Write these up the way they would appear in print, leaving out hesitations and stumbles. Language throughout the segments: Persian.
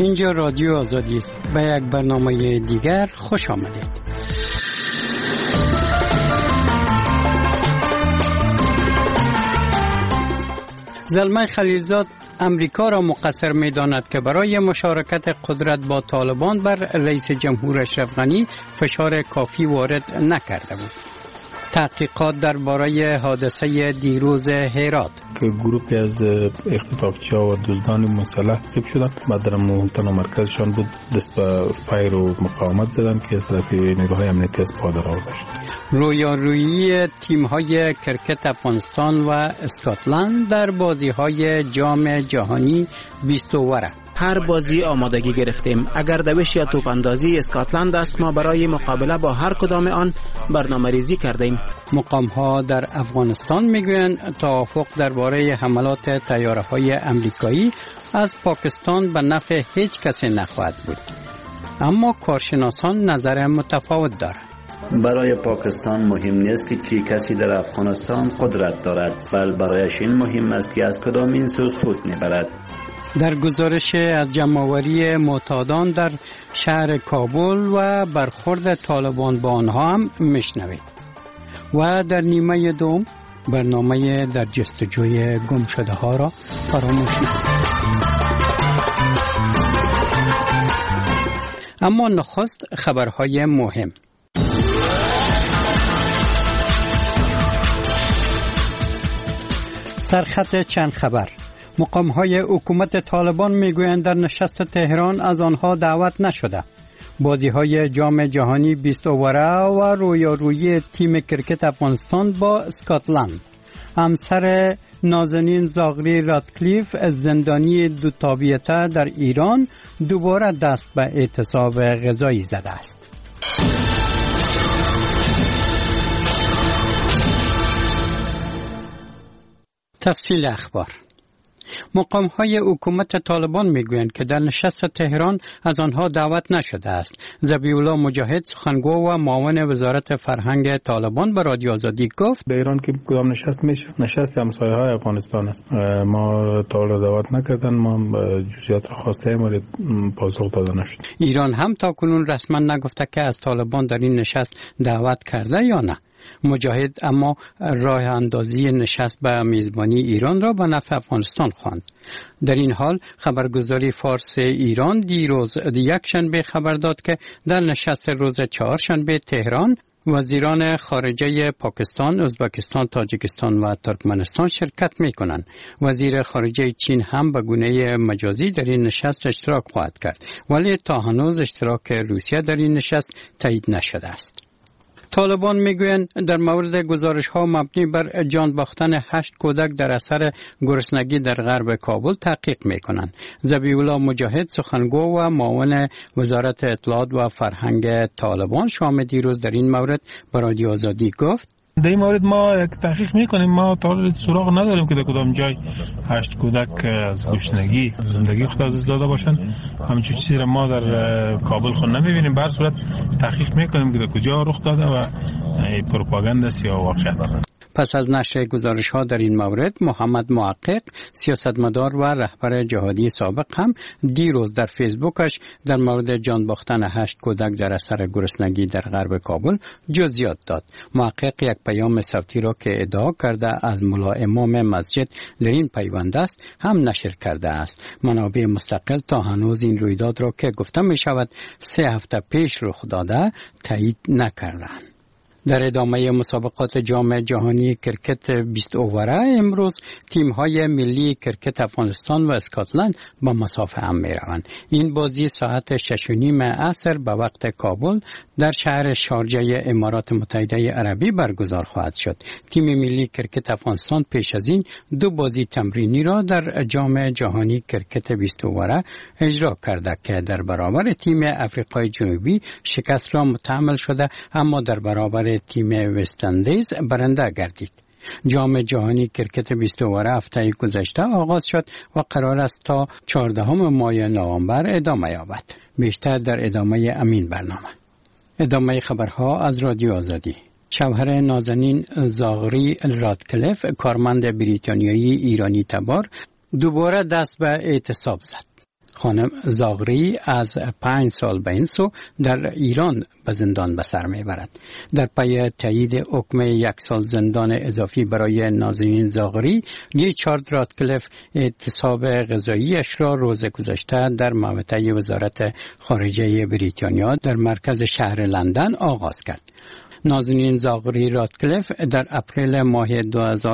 اینجا رادیو آزادی است. به یک برنامه دیگر خوش آمدید. زلمه خلیلزاد امریکا را مقصر می داند که برای مشارکت قدرت با طالبان بر رئیس جمهور اشرف غنی فشار کافی وارد نکرده بود. تحقیقات درباره حادثه دیروز هرات که گروهی از اختطافچی‌ها و دزدان مسلح تعقیب شدند. بعد در منطقه مرکزشان بود دست به فایر و مقاومت زدند که از طرف نیروهای امنیتی از پادر آورده شد. رویارویی تیم‌های کرکت افغانستان و اسکاتلند در بازی‌های جام جهانی 20 اوره. هر بازی آمادگی گرفتیم. اگر دوش یا توپ اندازی اسکاتلند است، ما برای مقابله با هر کدام آن برنامه ریزی کردیم. مقام‌ها در افغانستان میگویند توافق درباره حملات طیاره‌های آمریکایی از پاکستان به نفع هیچ کسی نخواهد بود. اما کارشناسان نظر متفاوت دارند. برای پاکستان مهم نیست که چی کسی در افغانستان قدرت دارد، بل برایش این مهم است که از کدام این سو سود میبرد. در گزارش از جمع‌آوری معتادان در شهر کابل و برخورد طالبان با آنها هم میشنوید. و در نیمه دوم برنامه در جستجوی گم شده ها را فراموش نکنید. اما نخست خبرهای مهم. سرخط چند خبر. مقام‌های حکومت طالبان میگویند در نشست تهران از آنها دعوت نشده. بازی‌های جام جهانی 20 اوره و رویارویی تیم کرکت افغانستان با اسکاتلند. همسر نازنین زاغری رادکلیف از زندانی دو تابعیته در ایران دوباره دست به اعتصاب غذایی زده است. تفصیل اخبار. مقام‌های حکومت طالبان میگویند که در نشست تهران از آنها دعوت نشده است. ذبیح‌الله مجاهد سخنگو و معاون وزارت فرهنگ طالبان به رادیو آزادی گفت در ایران که کدام نشست میشه؟ نشست همسایه‌های افغانستان است. ما تا حالا دعوت نکردن، ما جزئیات را خواستیم ولی پاسخ داده نشد. ایران هم تا کنون رسما نگفته که از طالبان در این نشست دعوت کرده یا نه. مجاهد اما راه اندازی نشست به میزبانی ایران را به نفع افغانستان خواند. در این حال خبرگزاری فارس ایران دیروز یکشنبه خبر داد که در نشست روز چهارشنبه تهران وزیران خارجه پاکستان، ازبکستان، تاجیکستان و ترکمنستان شرکت می کنند. وزیر خارجه چین هم به گونه مجازی در این نشست اشتراک خواهد کرد، ولی تا هنوز اشتراک روسیه در این نشست تایید نشده است. طالبان میگویند در مورد گزارش‌ها مبنی بر جان باختن 8 کودک در اثر گرسنگی در غرب کابل تحقیق می‌کنند. ذبیح‌الله مجاهد سخنگو و معاون وزارت اطلاعات و فرهنگ طالبان شام دیروز در این مورد به رادیو آزادی گفت در این مورد ما یک تحقیق میکنیم. ما تا حالا سراغ نداریم که در کدام جای 8 کودک از گرسنگی زندگی خود از داده باشند. همین چیزی را ما در کابل خود نمیبینیم. به هر صورت تحقیق میکنیم که در کجا رخ داده و پروپاگاندا است یا واقعیت. پس از نشر گزارش‌ها در این مورد، محمد محقق، سیاستمدار و رهبر جهادی سابق هم دیروز در فیسبوکش در مورد جان باختن 8 کودک در اثر گرسنگی در غرب کابل جزئیات داد. محقق یک پیام صوتی را که ادعا کرده از ملا امام مسجد در این پیوند است هم نشر کرده است. منابع مستقل تا هنوز این رویداد را که گفته می شود 3 هفته پیش رخ داده تایید نکردند. در ادامه مسابقات جام جهانی کرکت 20 اوره امروز تیم‌های ملی کرکت افغانستان و اسکاتلند با مسافه هم می‌روند. این بازی ساعت 6:30 عصر به وقت کابل در شهر شارجه امارات متحده عربی برگزار خواهد شد. تیم ملی کرکت افغانستان پیش از این 2 بازی تمرینی را در جام جهانی کرکت 20 اوره اجرا کرده که در برابر تیم آفریقای جنوبی شکست را متحمل شده، اما در برابر تیم وست اندیز برنده گردید. جام جهانی کرکت 20 اوره هفته گذشته آغاز شد و قرار است تا 14 ماه نوامبر ادامه یابد. بیشتر در ادامه امین برنامه. ادامه خبرها از رادیو آزادی. شوهر نازنین زاغری رادکلیف، کارمند بریتانیایی ایرانی تبار، دوباره دست به اعتصاب زد. خانم زاغری از 5 سال به این سو در ایران به زندان به سر میبرد. در پی تایید حکم 1 سال زندان اضافی برای نازنین زاغری، ریچارد راتکلیف اعتصاب غذاییش را روز گذشته در محوطه وزارت خارجه بریتانیا در مرکز شهر لندن آغاز کرد. نازنین زاغری راتکلیف در اپریل ماه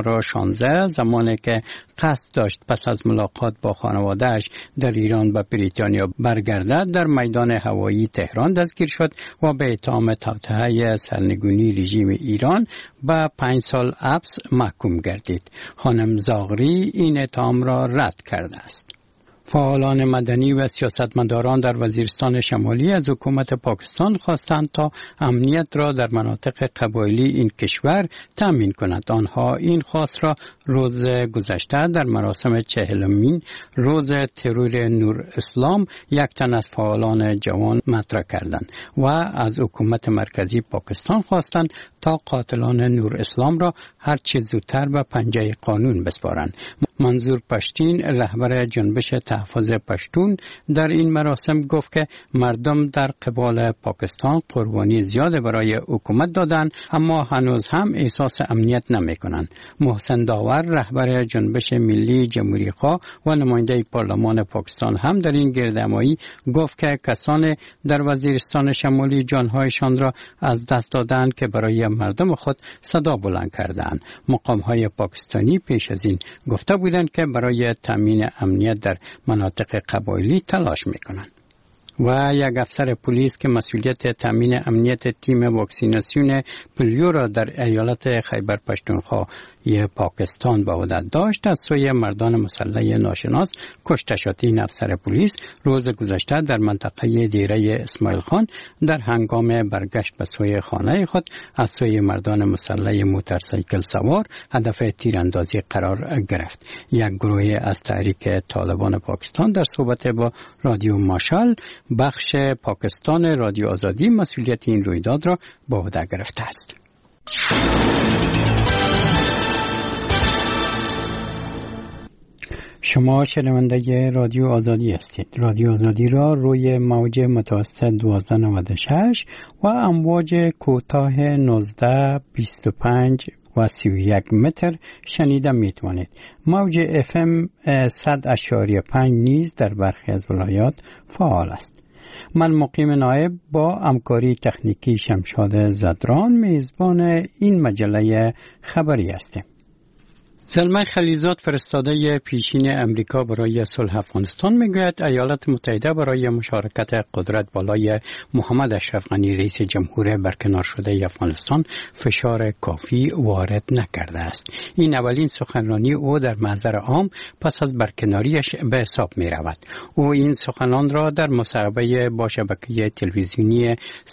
2016 زمانی که قصد داشت پس از ملاقات با خانواده‌اش در ایران به بریتانیا برگردد، در میدان هوایی تهران دستگیر شد و به اتهام توطئه سرنگونی رژیم ایران به 5 سال حبس محکوم گردید. خانم زاغری این اتهام را رد کرده است. فعالان مدنی و سیاستمداران در وزیرستان شمالی از حکومت پاکستان خواستند تا امنیت را در مناطق قبایلی این کشور تامین کند. آنها این خواست را روز گذشته در مراسم 40مین روز ترور نور اسلام 1 تن از فعالان جوان مطرح کردند و از حکومت مرکزی پاکستان خواستند تا قاتلان نور اسلام را هر چه زودتر به پنجه قانون بسپارند. منظور پشتین، رهبر جنبش تحفظ پشتون، در این مراسم گفت که مردم در قبال پاکستان قربانی زیاد برای حکومت دادند اما هنوز هم احساس امنیت نمی کنند. محسن داور، رهبر جنبش ملی جمهوری‌خواه و نماینده پارلمان پاکستان هم در این گردهمایی گفت که کسان در وزیرستان شمالی جانهایشان را از دست دادند که برای مردم خود صدا بلند کردند. مقام‌های پاکستانی پیش از این گفته بودند که برای تامین امنیت در مناطق قبایلی تلاش می‌کنند. و یک افسر پلیس که مسئولیت تامین امنیت تیم واکسیناسیون پولیو را در ایالت خیبر پختونخوا پاکستان به عهده داشت از سوی مردان مسلح ناشناس کشته شد. این افسر پلیس روز گذشته در منطقه دیره اسماعیل خان در هنگام برگشت به سوی خانه خود از سوی مردان مسلح موتورسیکل سوار هدف تیراندازی قرار گرفت. یک گروه از تحریک طالبان پاکستان در صحبت با رادیو ماشال بخش پاکستان رادیو آزادی مسئولیت این رویداد را به عهده گرفته است. شما شنونده رادیو آزادی هستید. رادیو آزادی را روی موج متوسط 1296 و امواج کوتاه 19 25 و 31 متر شنیده میتوانید. موج FM 100.5 نیز در برخی از ولایات فعال است. من مقیم نایب با همکاری تکنیکی شمشاد زدران میزبان این مجله خبری هستیم. زلمه خلیزاد فرستاده پیشین امریکا برای صلح افغانستان میگوید ایالات متحده برای مشارکت قدرت بالای محمد اشرف غنی رئیس جمهور برکنار شده افغانستان فشار کافی وارد نکرده است. این اولین سخنرانی او در محضر عام پس از برکناریش به حساب می رود. او این سخنان را در مصاحبه با شبکه تلویزیونی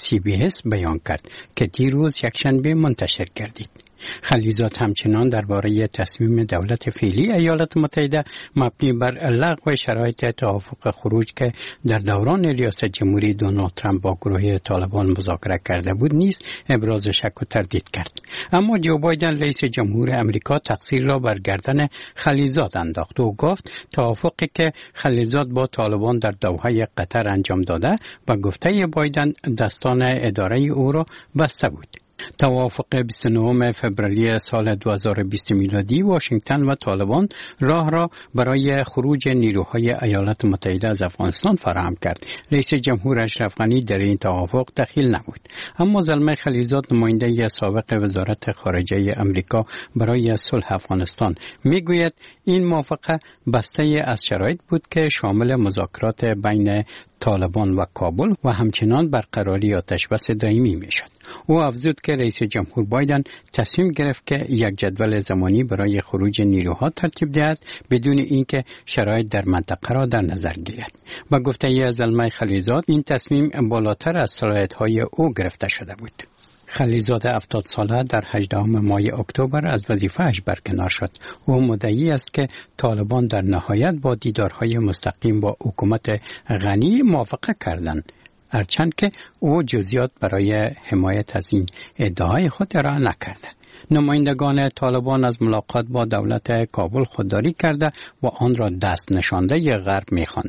CBS بیان کرد که دیروز یکشنبه منتشر گردید. خلیزاد همچنان درباره تصمیم دولت فعلی ایالات متحده مبنی بر لغو شرایط توافق خروج که در دوران ریاست جمهوری دونالد ترامپ با گروه طالبان مذاکره کرده بود نیز ابراز شک و تردید کرد. اما جو بایدن رئیس جمهور امریکا تقصیر را بر گردن خلیزاد انداخت و گفت توافقی که خلیزاد با طالبان در دوحه قطر انجام داده و گفته بایدن دستان اداره او را بسته بود. توافق 29 فوریه سال 2020 میلادی واشنگتن و طالبان راه را برای خروج نیروهای ایالات متحده از افغانستان فراهم کرد. رئیس جمهور اشرف غنی در این توافق دخیل نبود. اما زلمه خلیزاد نماینده سابق وزارت خارجه امریکا برای صلح افغانستان میگوید این موافقه بسته از شرایط بود که شامل مذاکرات بین طالبان و کابل و همچنان برقراری آتشبس دائمی میشد. او افزود که رئیس جمهور بایدن تصمیم گرفت که یک جدول زمانی برای خروج نیروها ترتیب دهد بدون اینکه شرایط در منطقه را در نظر گیرد. با گفته زلمه خلیزاد این تصمیم بالاتر از صلاحیت‌های او گرفته شده بود. خلیزاد 70 ساله در 18 ماه اکتبر از وظیفه‌اش برکنار شد. او مدعی است که طالبان در نهایت با دیدارهای مستقیم با حکومت غنی موافقه کردند، هرچند که او جزئیات برای حمایت از این ادعای خود ارائه نکرده. نمایندگان طالبان از ملاقات با دولت کابل خودداری کرده و آن را دست نشانده غرب می‌خواندند.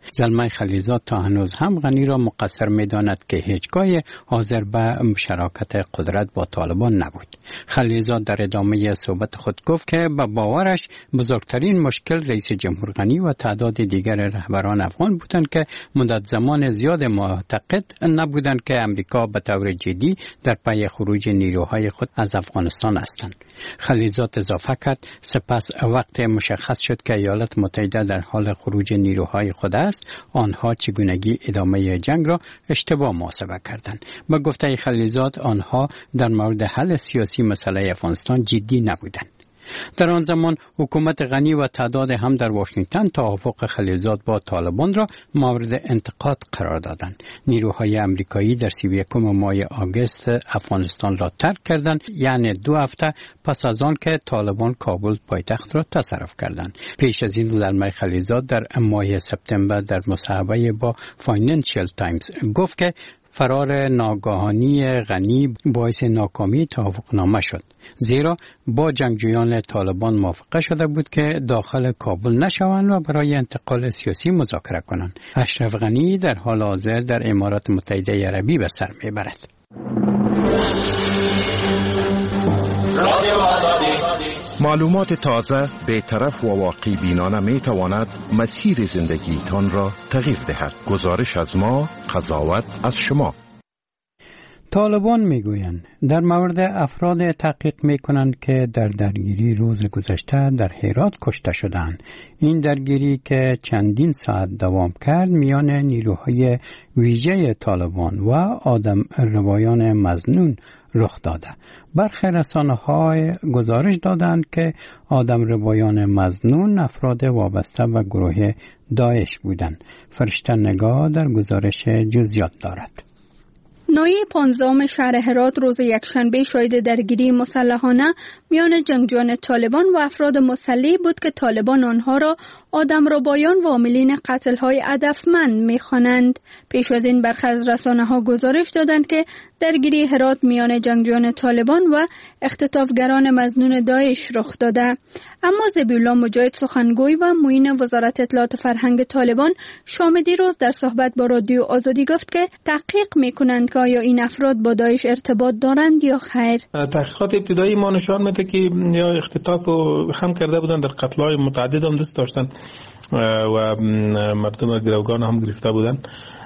زلمه خلیزاد تا هنوز هم غنی را مقصر می‌داند که هیچگاه حاضر به شراکت قدرت با طالبان نبود. خلیزاد در ادامه صحبت خود گفت که به باورش بزرگترین مشکل رئیس جمهور غنی و تعداد دیگر رهبران افغان بودند که مدت زمان زیاد معتقد نبودند که امریکا به طور جدی در پی خروج نیروهای خود از افغانستان هستند. خلیزاد اضافه کرد سپس وقت مشخص شد که ایالات متحده در حال خروج نیروهای خود است، آنها چگونگی ادامه جنگ را اشتباه محاسبه کردند. با گفته خلیزاد آنها در مورد حل سیاسی مسئله افغانستان جدی نبودند. در آن زمان حکومت غنی و تعداد هم در واشنگتن توافق خلیزاد با طالبان را مورد انتقاد قرار دادند. نیروهای امریکایی در 31 ماه آگوست افغانستان را ترک کردند، یعنی 2 هفته پس از آن که طالبان کابل پایتخت را تصرف کردند. پیش از این زلمه خلیزاد در ماه سپتامبر در مصاحبه با فاینانشل تایمز گفت که فرار ناگهانی غنی باعث ناکامی توافقنامه شد، زیرا با جنگجویان طالبان موافقه شده بود که داخل کابل نشوند و برای انتقال سیاسی مذاکره کنند. اشرف غنی در حال حاضر در امارات متحده عربی به سر میبرد. معلومات تازه، بی‌طرف و واقع بینانه می تواند مسیر زندگیتان را تغییر دهد. گزارش از ما، قضاوت از شما. طالبان میگویند در مورد افراد تحقیق میکنند که در درگیری روز گذشته در هرات کشته شدند. این درگیری که چندین ساعت دوام کرد میان نیروهای ویژه طالبان و آدم ربایان مظنون رخ داده. برخی رسانه‌ها گزارش دادند که آدم ربایان مظنون افراد وابسته به گروه داعش بودند. فرشته نگاه در گزارش جزئیات دارد. ناحیه 15 شهر هرات روز یکشنبه شاهد درگیری مسلحانه میان جنگجویان طالبان و افراد مسلح بود که طالبان آنها را آدمربایان و عاملین قتل‌های هدفمند می‌خوانند. پیش از این برخی از رسانه‌ها گزارش دادند که درگیری هرات میان جنگجویان طالبان و اختطافگران مظنون داعش رخ داده. اما ذبیحالله مجاهد سخنگوی و معین وزارت اطلاعات فرهنگ طالبان شام دیروز در صحبت با رادیو آزادی گفت که تحقیق می‌کنند که آیا این افراد با داعش ارتباط دارند یا خیر. تحقیقات ابتدایی ما نشان میده که یا اختطاف هم کرده بودند، در قتل‌های متعدد هم دست داشتن و مردم گروگان هم گرفته بودند.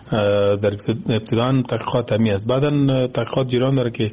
در ابتدان تحقیقات همی است، بعدن تحقیقات جریان داره که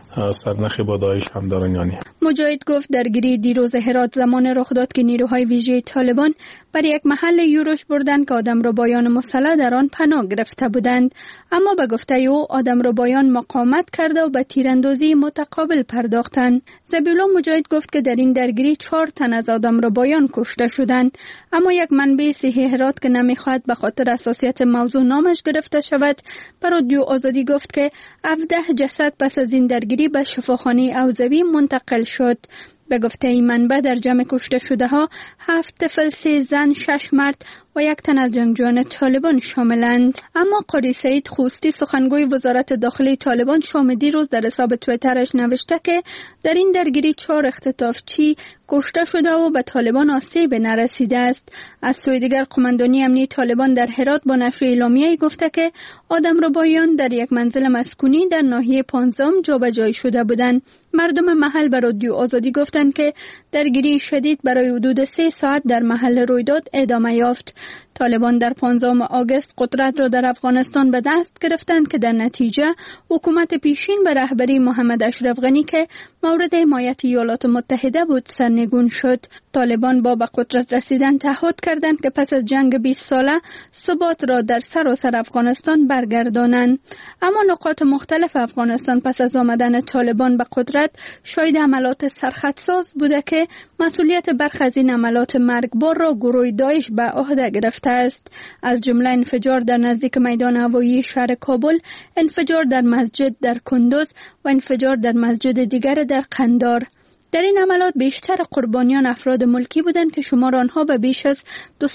سرنخ با داعش هم دارن یعنی. مجاهد گفت درگیری دیروز هرات زمان رخ داد که نیروهای ویژه طالبان بر یک محل یورش بردند که آدمربایان مسلح در آن پناه گرفته بودند، اما به گفته او آدمربایان مقاومت کرده و به تیراندازی متقابل پرداختند. ذبیحالله مجاهد گفت که در این درگیری 4 تن از آدمربایان کشته شدند، اما یک منبع صحی هرات که نمیخواد به خاطر حساسیت موضوع نامش گرفته شود بر رادیو آزادی گفت که 17 جسد پس از این درگیری به شفاخانه اوزوی منتقل شد. به گفته این منبع در جمع کشته شده ها 7 طفل، 3 زن، 6 مرد و 1 تن از جنگجویان طالبان شاملند. اما قاری سعید خوستی سخنگوی وزارت داخلی طالبان شام دیروز در حساب توییترش نوشته که در این درگیری 4 اختطافچی کشته شده و به طالبان آسیب نرسیده است. از سوی دیگر قماندانی امنیتی طالبان در هرات با نشر اعلامیه‌ای گفته که آدمربایان در یک منزل مسکونی در ناحیه 15 جابجایی شده بودند. مردم محل به رادیو آزادی گفتند که درگیری شدید برای حدود 3 ساعت در محل رویداد ادامه یافت. طالبان در 15 آگوست قدرت را در افغانستان به دست گرفتند که در نتیجه حکومت پیشین به رهبری محمد اشرف غنی که مورد حمایت ایالات متحده بود سرنگون شد. طالبان با به قدرت رسیدن تعهد کردند که پس از جنگ 20 ساله ثبات را در سراسر افغانستان برگردانند. اما نقاط مختلف افغانستان پس از آمدن طالبان به قدرت شاهد عملات سرخطساز بوده که مسئولیت برخی از این عملات مرگبار را گروه داعش به عهده گرفته است، از جمله انفجار در نزدیک میدان هوایی شهر کابل، انفجار در مسجد در کندوز و انفجار در مسجد دیگر در قندار. در این عملات بیشتر قربانیان افراد ملکی بودند که شمار آنها به بیش از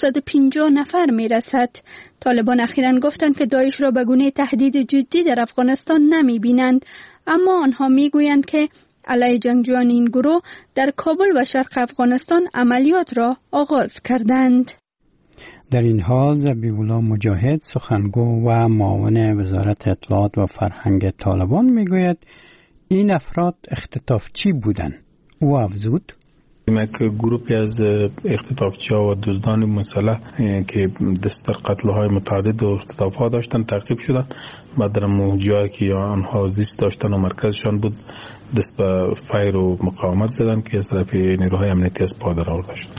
250 نفر می رسد. طالبان اخیراً گفتند که داعش را به گونه تهدید جدی در افغانستان نمی بینند، اما آنها می گویند که علیه جنگجویان این گروه در کابل و شرق افغانستان عملیات را آغاز کردند. در این حال ذبیح‌الله مجاهد سخنگو و معاون وزارت اطلاعات و فرهنگ طالبان میگوید این افراد اختطافچی بودند. او افزود یک گروهی از اختطافچی‌ها و دزدان مسلح که دست در قتل‌های متعدد و اختطاف‌ها داشتن تعقیب شدن. بعد در جایی که آنها زیست داشتن و مرکزشان بود دست به فیر و مقاومت زدن که از طرف نیروهای امنیتی از پادر آورده شد.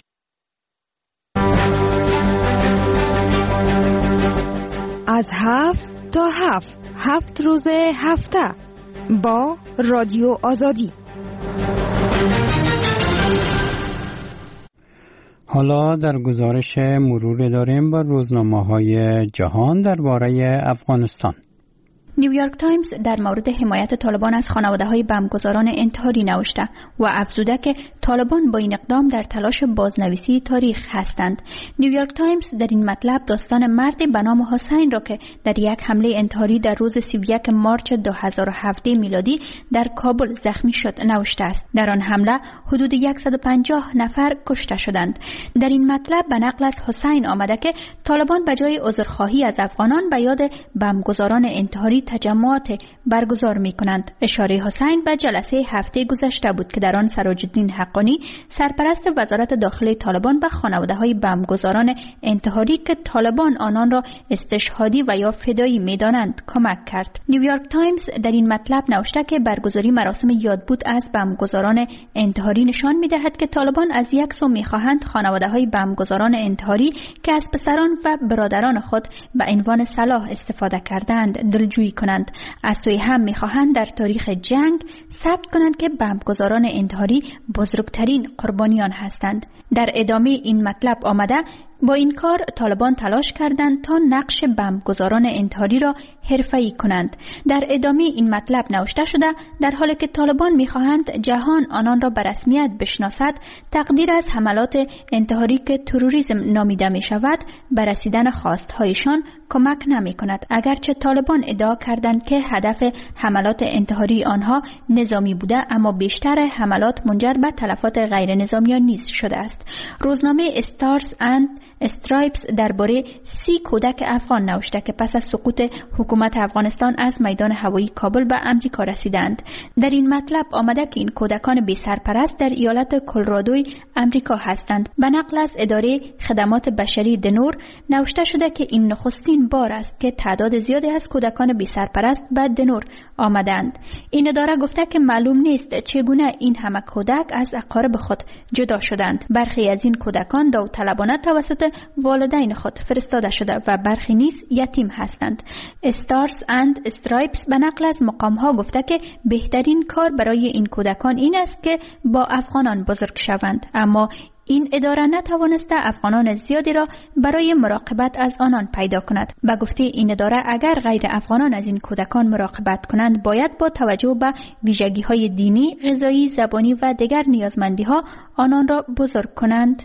از 7 تا 7 روز هفته با رادیو آزادی. حالا در گزارش مرور داریم با روزنامه‌های جهان درباره افغانستان. نیویورک تایمز در مورد حمایت طالبان از خانواده‌های بمبگذاران انتحاری نوشته و افزوده که طالبان با این اقدام در تلاش بازنویسی تاریخ هستند. نیویورک تایمز در این مطلب داستان مردی به نام حسین را که در یک حمله انتحاری در روز 31 مارچ 2017 میلادی در کابل زخمی شد نوشته است. در آن حمله حدود 150 نفر کشته شدند. در این مطلب به نقل از حسین آمده که طالبان به جای عذرخواهی از افغانان به یاد بمبگذاران انتحاری تجمعات برگزار می کنند. اشاره حسین به جلسه هفته گذشته بود که در آن سراج الدین حقانی سرپرست وزارت داخلی طالبان به خانواده های بمبگذاران انتحاری که طالبان آنان را استشهادی و یا فدایی می دانند کمک کرد. نیویورک تایمز در این مطلب نوشته که برگزاری مراسم یادبود از بمبگذاران انتحاری نشان می دهد که طالبان از یک سو می خواهند خانواده های بمبگذاران انتحاری که از پسران و برادران خود به عنوان سلاح استفاده کردند دلجویی کنند. از سوی هم می‌خواهند در تاریخ جنگ ثبت کنند که بمبگذاران انتحاری بزرگترین قربانیان هستند. در ادامه این مطلب آمده با این کار طالبان تلاش کردند تا نقش بمبگذاران انتحاری را حرفه‌ای کنند. در ادامه این مطلب نوشته شده در حالی که طالبان می‌خواهند جهان آنان را به رسمیت بشناسد، تقدیر از حملات انتحاری که تروریسم نامیده می‌شود به رسیدن خواست‌هایشان کمک نمی‌کند. اگرچه طالبان ادعا کردند که هدف حملات انتحاری آنها نظامی بوده، اما بیشتر حملات منجر به تلفات غیر نظامیان نیز شده است. روزنامه استارز اند استرایپس درباره 30 کودک افغان نوشته که پس از سقوط حکومت افغانستان از میدان هوایی کابل به امریکا رسیدند. در این مطلب آمده که این کودکان بی سرپرست در ایالت کلرادوی امریکا هستند. به نقل از اداره خدمات بشری دنور نوشته شده که این نخستین بار است که تعداد زیادی از کودکان بی سرپرست به دنور آمدند. این اداره گفته که معلوم نیست چگونه این همه کودک از اقارب خود جدا شدند. برخی از این کودکان داوطلبانه توسط والدین خود فرستاده شده و برخی نیز یتیم هستند. استارز اند استرایپس به نقل از مقام‌ها گفته که بهترین کار برای این کودکان این است که با افغانان بزرگ شوند، اما این اداره نتوانسته افغانان زیادی را برای مراقبت از آنان پیدا کند. به گفته این اداره اگر غیر افغانان از این کودکان مراقبت کنند باید با توجه به ویژگی‌های دینی، غذایی، زبانی و دیگر نیازمندی‌ها آنان را بزرگ کنند.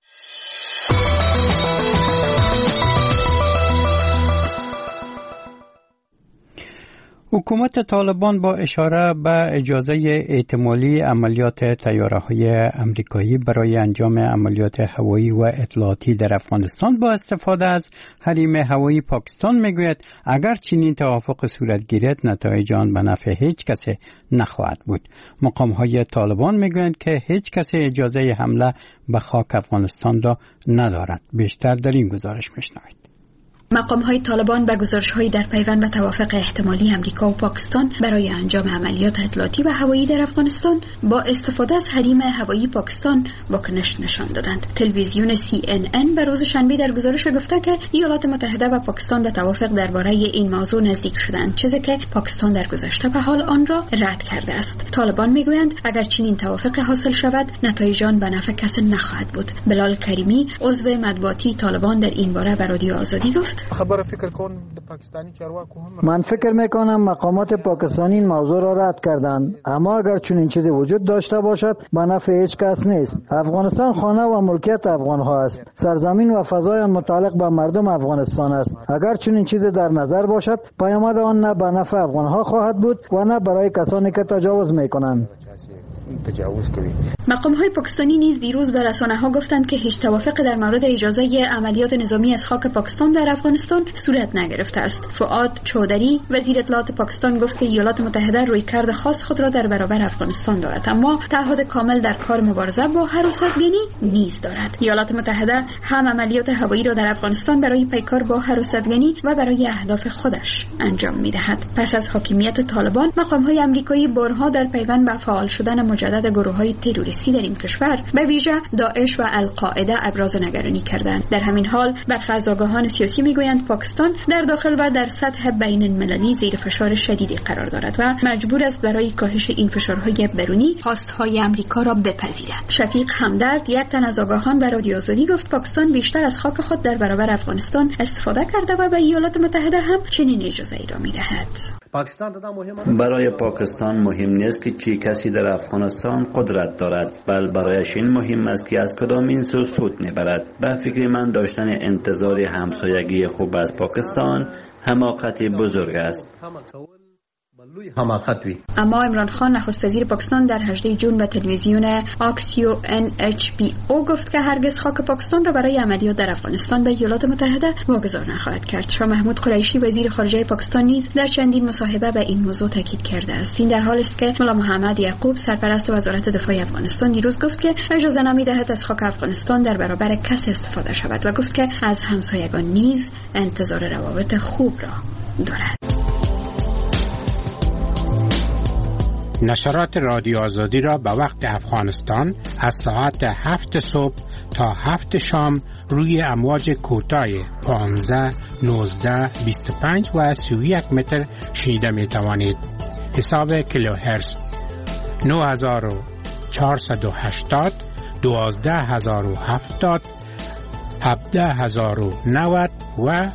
حکومت طالبان با اشاره به اجازه احتمالی عملیات طیاره‌های آمریکایی برای انجام عملیات هوایی و اطلاعاتی در افغانستان با استفاده از حریم هوایی پاکستان میگوید اگر چنین توافق صورت گیرد نتایج آن به نفع هیچ کسی نخواهد بود. مقام‌های طالبان میگویند که هیچ کسی اجازه حمله به خاک افغانستان را ندارد. بیشتر در این گزارش میشنوید. مقام‌های طالبان به گزارش‌های در پیوند به توافق احتمالی امریکا و پاکستان برای انجام عملیات اطلاعاتی و هوایی در افغانستان با استفاده از حریم هوایی پاکستان واکنش نشان دادند. تلویزیون CNN به روز شنبه در گزارش گفته که ایالات متحده و پاکستان به توافق درباره این موضوع نزدیک شدند، چیزی که پاکستان در گذشته به حال آن را رد کرده است. طالبان میگویند اگر چنین توافق حاصل شود نتایج آن به نفع کسی نخواهد بود. بلال کریمی عضو مطبوعاتی طالبان در این باره به رادیو آزادی گفت من فکر میکنم مقامات پاکستانی این موضوع را رد کردند، اما اگر چنین چیزی وجود داشته باشد به نفع هیچ کس نیست. افغانستان خانه و ملکیت افغان ها است. سرزمین و فضای آن متعلق به مردم افغانستان است. اگر چنین چیزی در نظر باشد پیامد آن نه به نفع افغان ها خواهد بود و نه برای کسانی که تجاوز میکنند. تجاوز کوي. مقام‌های پاکستانی نیز دیروز به رسانه‌ها گفتند که هیچ توافقی در مورد اجازه عملیات نظامی از خاک پاکستان در افغانستان صورت نگرفته است. فؤاد چودری وزیر اطلاعات پاکستان گفت که ایالات متحده رویکرد خاص خود را در برابر افغانستان دارد، اما تعهد کامل در کار مبارزه با هراس‌افغانی نیز دارد. ایالات متحده هم عملیات هوایی را در افغانستان برای پیکار با هراس‌افغانی و برای اهداف خودش انجام می‌دهد. پس از حاکمیت طالبان، مقام‌های آمریکایی بارها در پیوند به فعال شدن مجدد گروه‌های تروریستی در این کشور، به ویژه داعش و القاعده ابراز نگرانی کردند. در همین حال برخی از آگاهان سیاسی می‌گویند پاکستان در داخل و در سطح بین‌المللی زیر فشار شدیدی قرار دارد و مجبور است برای کاهش این فشارهای برونی خواست‌های آمریکا را بپذیرد. شفیق همدرد، یک تن از آگاهان به رادیو آزادی گفت پاکستان بیشتر از خاک خود در برابر افغانستان استفاده کرده و به ایالات متحده هم چنین اجازه‌ای را می‌دهد. برای پاکستان مهم نیست که چه کسی در افغانستان قدرت دارد، بل برایش این مهم است که از کدام این سو سود نبرد. به فکر من داشتن انتظار همسایگی خوب از پاکستان حماقت بزرگ است. اما عمران خان نخست وزیر پاکستان در 18 جون به تلویزیون آکسیو NHPO گفت که هرگز خاک پاکستان را برای عملیات در افغانستان به ایالات متحده واگذار نخواهد کرد. شاه محمود قریشی وزیر خارجه پاکستان نیز در چندین مصاحبه به این موضوع تاکید کرده است. این در حالی است که ملا محمد یعقوب سرپرست وزارت دفاع افغانستان دیروز گفت که اجازه نمی‌دهد از خاک افغانستان در برابر کسی استفاده شود و گفت که از همسایگان نیز انتظار روابط خوب را دارد. نشرات رادیو آزادی را به وقت افغانستان از ساعت 7 صبح تا 7 شام روی امواج کوتاه 15، 19، 25 و 31 متر شنیده می توانید. حساب کیلوهرتز 9480، 12070، 17090 و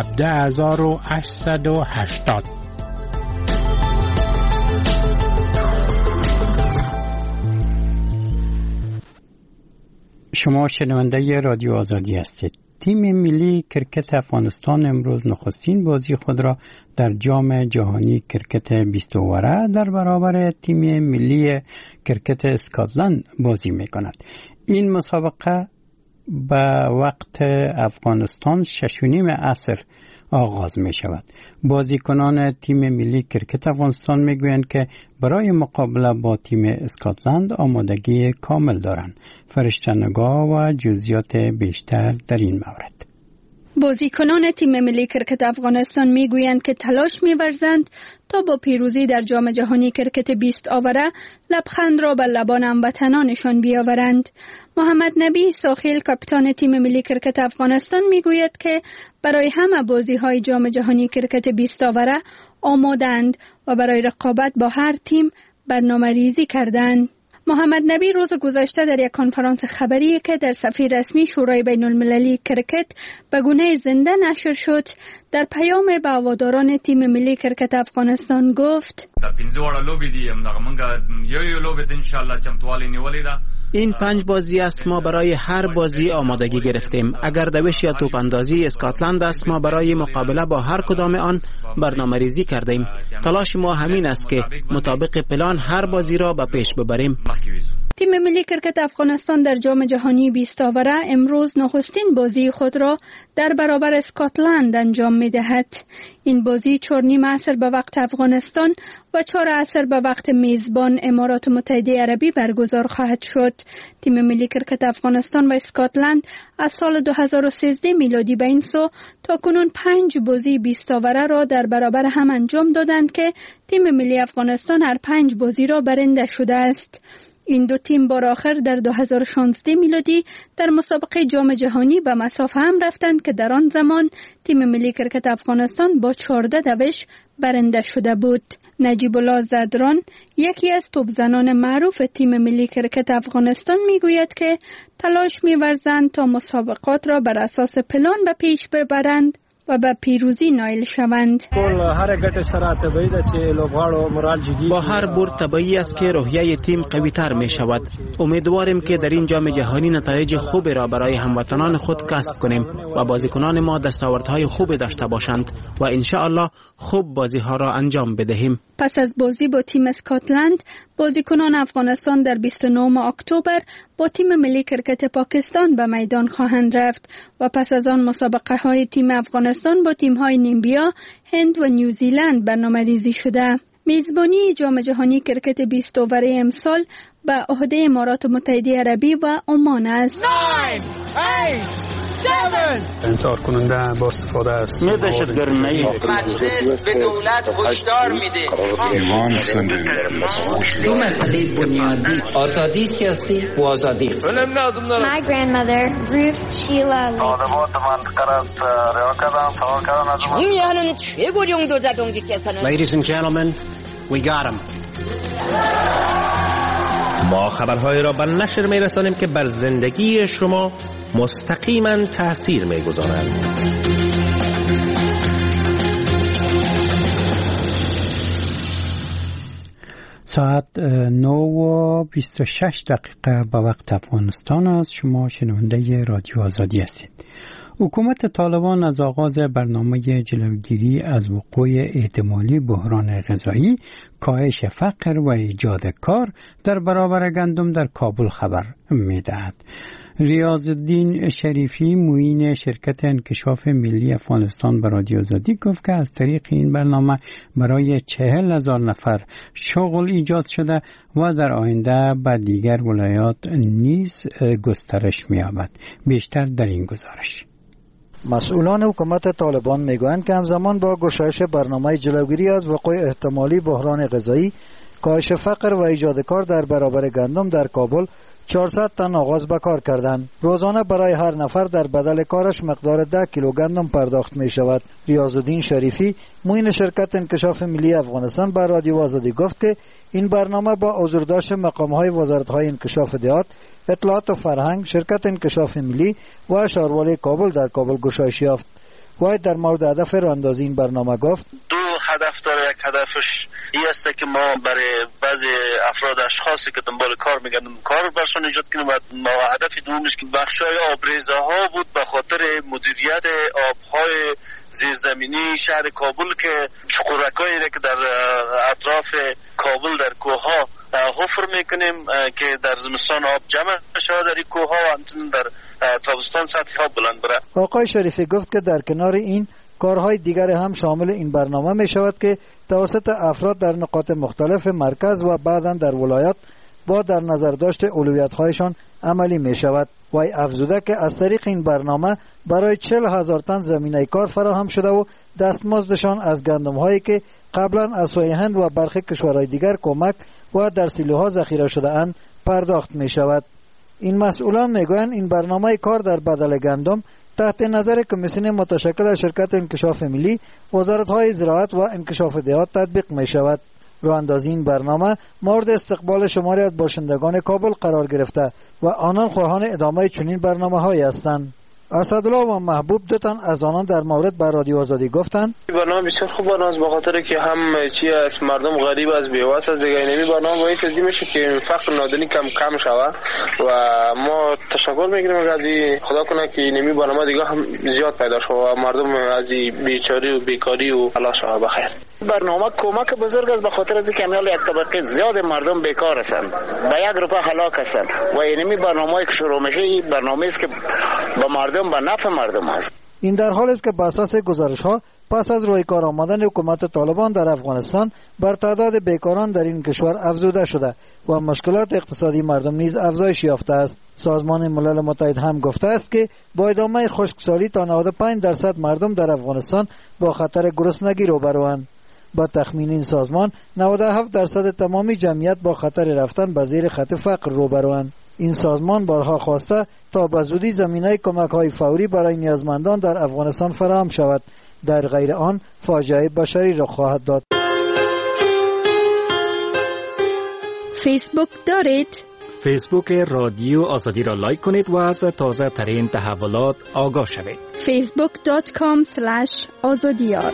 17880. شما شنونده رادیو آزادی هستید. تیم ملی کرکت افغانستان امروز نخستین بازی خود را در جام جهانی کرکت 20 اوره در برابر تیم ملی کرکت اسکاتلند بازی می کند. این مسابقه به وقت افغانستان 6:30 عصر آغاز می شود. بازیکنان تیم ملی کرکت افغانستان می گویند که برای مقابله با تیم اسکاتلند آمادگی کامل دارند. فرشته نگاه و جزئیات بیشتر در این مورد. بازیکنان تیم ملی کرکت افغانستان میگویند که تلاش می‌ورزند تا با پیروزی در جام جهانی کرکت 20 آوره لبخند را به لبان هموطنانشان بیاورند. محمد نبی ساخیل کاپیتان تیم ملی کرکت افغانستان میگوید که برای همه بازی‌های جام جهانی کرکت 20 آوره آمادند و برای رقابت با هر تیم برنامه‌ریزی کردند. محمد نبی روز گذشته در یک کنفرانس خبری که در صفحه رسمی شورای بین المللی کرکت به گونه زنده نشر شد در پیام به هواداران تیم ملی کرکت افغانستان گفت: این 5 بازی است، ما برای هر بازی آمادگی گرفتیم. اگر دوش یا توپ اندازی اسکاتلند است، ما برای مقابله با هر کدام آن برنامه ریزی کردیم. تلاش ما همین است که مطابق پلان هر بازی را به پیش ببریم. تیم ملی کرکت افغانستان در جام جهانی 20 آوره امروز نخستین بازی خود را در برابر اسکاتلند انجام می‌دهد. این بازی 4:30 عصر به وقت افغانستان و 4 عصر به وقت میزبان امارات متحده عربی برگزار خواهد شد. تیم ملی کرکت افغانستان و اسکاتلند از سال 2013 میلادی به این سو تا کنون 5 بازی 20 آوره را در برابر هم انجام دادند که تیم ملی افغانستان هر 5 بازی را برنده شده است. این دو تیم بار آخر در 2016 میلادی در مسابقه جام جهانی به مصاف هم رفتند که در آن زمان تیم ملی کرکت افغانستان با 14 برنده شده بود. نجیب الله زدران یکی از توپزنان معروف تیم ملی کرکت افغانستان میگوید که تلاش می‌ورزند تا مسابقات را بر اساس پلان به پیش ببرند و به پیروزی نایل شوند. با هر برد طبیعی است که روحیه تیم قوی تر می شود. امیدواریم که در این جام جهانی نتایج خوبی را برای هموطنان خود کسب کنیم و بازیکنان ما دستاوردهای خوبی داشته باشند و ان شاء الله خوب بازی ها را انجام بدهیم. پس از بازی با تیم اسکاتلند، بازیکنان افغانستان در 29 اکتبر با تیم ملی کرکت پاکستان به میدان خواهند رفت و پس از آن مسابقه های تیم افغانستان با تیم های نیمبیا، هند و نیوزیلند برنامه‌ریزی شده. میزبانی جام جهانی کرکت 20 اووره امسال به عهده امارات متحده عربی و عمان است. 9 8 7 انتظار کننده با استفاده است. مجلس به دولت هشدار میده. دو مسئله بنیادی، آزادی سیاسی و آزادی. My grandmother, Ruth Sheila Lee. Ladies and gentlemen, we got him. ما خبرهای را به نشر می‌رسانیم که بر زندگی شما مستقیما تأثیر می‌گذارند. ساعت 9:26 به وقت افغانستان است. شما شنونده رادیو آزادی هستید. حکومت طالبان از آغاز برنامه جلوگیری از وقوع احتمالی بحران غذایی، کاهش فقر و ایجاد کار در برابر گندم در کابل خبر می‌دهد. ریاض‌الدین شریفی معین شرکت انکشاف ملی افغانستان به رادیو آزادی گفت که از طریق این برنامه برای 40,000 نفر شغل ایجاد شده و در آینده به دیگر ولایات نیز گسترش می‌یابد. بیشتر در این گزارش. مسئولان حکومت طالبان میگویند که همزمان با گشایش برنامه جلوگیری از وقوع احتمالی بحران غذایی، کاهش فقر و ایجاد کار در برابر گندم در کابل 400 تن آغاز به کار کردند. روزانه برای هر نفر در بدل کارش مقدار 10 کیلو گندم پرداخت می شود. ریاض‌الدین شریفی معین شرکت انکشاف ملی افغانستان به رادیو آزادی گفت که این برنامه با حضورداشت مقام‌های وزارت‌های انکشاف دهات، اطلاعات و فرهنگ، شرکت انکشاف ملی و شهروالی کابل در کابل گشایش یافت. و در مورد هدف راهاندازی این برنامه گفت: هدف داره. یک هدفش این است که ما برای بعضی افراد اشخاصی که دنبال کار میگردن کار برشان ایجاد کنیم و هدف دومش که بخشای آبریزه ها بود به خاطر مدیریت آبهای زیرزمینی شهر کابل که چقورکایی که در اطراف کابل در کوهها حفر میکنیم که در زمستان آب جمع شود در این کوهها و همچنین در تابستان سطح آب بلند بره. آقای شریفی گفت که در کنار این کارهای دیگر هم شامل این برنامه می شود که توسط افراد در نقاط مختلف مرکز و بعداً در ولایات با در نظر داشت اولویت‌هایشان عملی می شود. و افزوده که از طریق این برنامه برای 40,000 تن زمینه کار فراهم شده و دستمزدشان از گندم‌هایی که قبلا از سوی هند و برخی کشورهای دیگر کمک و در سیلوها ذخیره شده اند پرداخت می شود. این مسئولان می گویند این برنامه کار در بدل گندم تحت نظر کمیسیون متشکل از شرکت انکشاف ملی، وزارت‌های زراعت و انکشاف دهات تطبیق می شود. راهاندازی این برنامه مورد استقبال شماری از باشندگان کابل قرار گرفته و آنان خواهان ادامه چنین برنامه‌هایی هستند. اسدالله و محبوب دو تن از آنان در مورد بر رادیو آزادی گفتند: برنامه بسیار خوب برنامه به خاطر که هم چی از مردم غریب از بیوس از دیگه نمی برنامه باعث میشه که فقر نادانی کم شود و ما تشکر میگیریم از خدا کنه که نمی برنامه دیگه هم زیاد پیدا شود و مردم از بیچاری و بیکاری و الله شود بخیر. برنامه کمک بزرگ است به خاطر از اینکه یک طبقه زیاد مردم بیکار هستند و 1 روپیه هلاک هستند و اینمی برنامه‌ای که شروع میشه برنامه‌ای است که به مردم به نفع مردم است. این در حالی است که بر اساس گزارش‌ها پس از روی کار آمدن حکومت طالبان در افغانستان بر تعداد بیکاران در این کشور افزوده شده و مشکلات اقتصادی مردم نیز افزایش یافته است. سازمان ملل متحد هم گفته است که با ادامه خشکسالی تا 95% مردم در افغانستان با خطر گرسنگی روبروند. با تخمین این سازمان 97% تمامی جمعیت با خطر رفتن به زیر خط فقر روبروند. این سازمان بارها خواسته تا به زودی زمینه کمک‌های فوری برای نیازمندان در افغانستان فراهم شود، در غیر آن فاجعه بشری رخ خواهد داد. فیسبوک دارید؟ فیسبوک رادیو آزادی را لایک کنید و از تازه ترین تحولات آگاه شوید. facebook.com/azadiyar.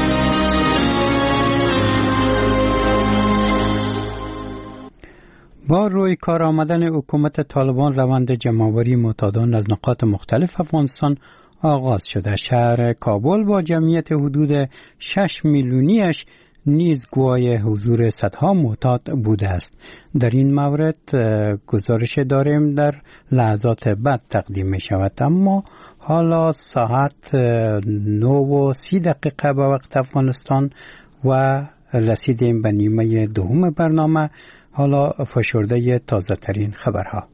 با روی کار آمدن حکومت طالبان روند جمع‌آوری معتادان از نقاط مختلف افغانستان آغاز شده. شهر کابل با جمعیت حدود 6 میلیونیش نیز گواه حضور صدها معتاد بوده است. در این مورد گزارش داریم در لحظات بعد تقدیم می شود. اما حالا ساعت 9:30 به وقت افغانستان و رسیدیم به نیمه دوم برنامه. حالا فشرده تازه ترین خبرها.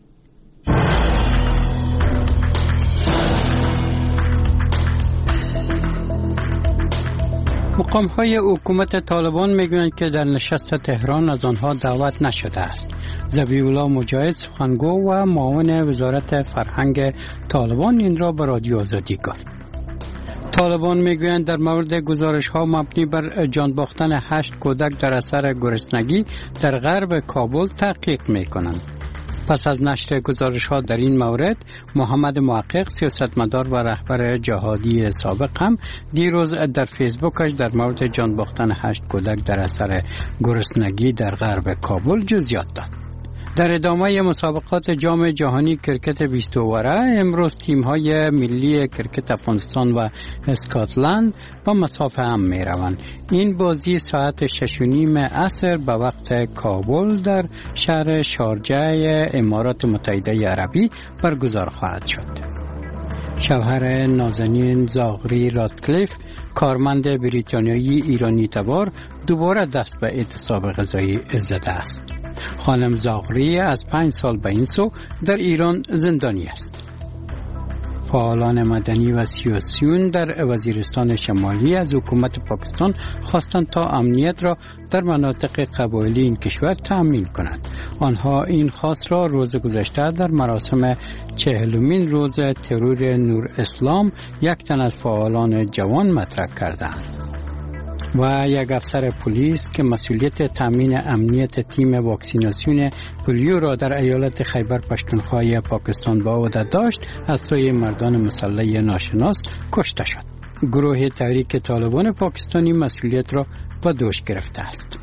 مقام‌های حکومت طالبان میگویند که در نشست تهران از آنها دعوت نشده است. ذبیح‌الله مجاهد سخنگو و معاون وزارت فرهنگ طالبان این را به رادیو آزادی گفت. طالبان میگویند در مورد گزارش‌ها مبنی بر جان باختن 8 کودک در اثر گرسنگی در غرب کابل تحقیق می‌کنند. پس از نشر گزارش‌ها در این مورد، محمد محقق سیاستمدار و رهبر جهادی سابق هم دیروز در فیسبوکش در مورد جان باختن 8 کودک در اثر گرسنگی در غرب کابل جزئیات داد. در ادامه مسابقات جام جهانی کرکت 20 اوره امروز تیم‌های ملی کرکت افغانستان و اسکاتلند با مسافه هم می‌روند. این بازی ساعت 6:30 عصر به وقت کابل در شهر شارجه امارات متحده عربی برگزار خواهد شد. شوهر نازنین زاغری رادکلیف، کارمند بریتانیایی ایرانی تبار، دوباره دست به اعتصاب غذایی زده است. خانم زاغری از 5 سال به این سو در ایران زندانی است. فعالان مدنی و سیاسیون در وزیرستان شمالی از حکومت پاکستان خواستند تا امنیت را در مناطق قبایلی این کشور تأمین کند. آنها این خواست را روز گذشته در مراسم 40مین روز ترور نور اسلام یک تن از فعالان جوان مطرح کردند. و یک افسر پلیس که مسئولیت تامین امنیت تیم واکسیناسیون پولیو را در ایالت خیبر پختونخوا پاکستان به عهده داشت از سوی مردان مسلح ناشناس کشته شد. گروه تحریک طالبان پاکستانی مسئولیت را به دوش گرفته است.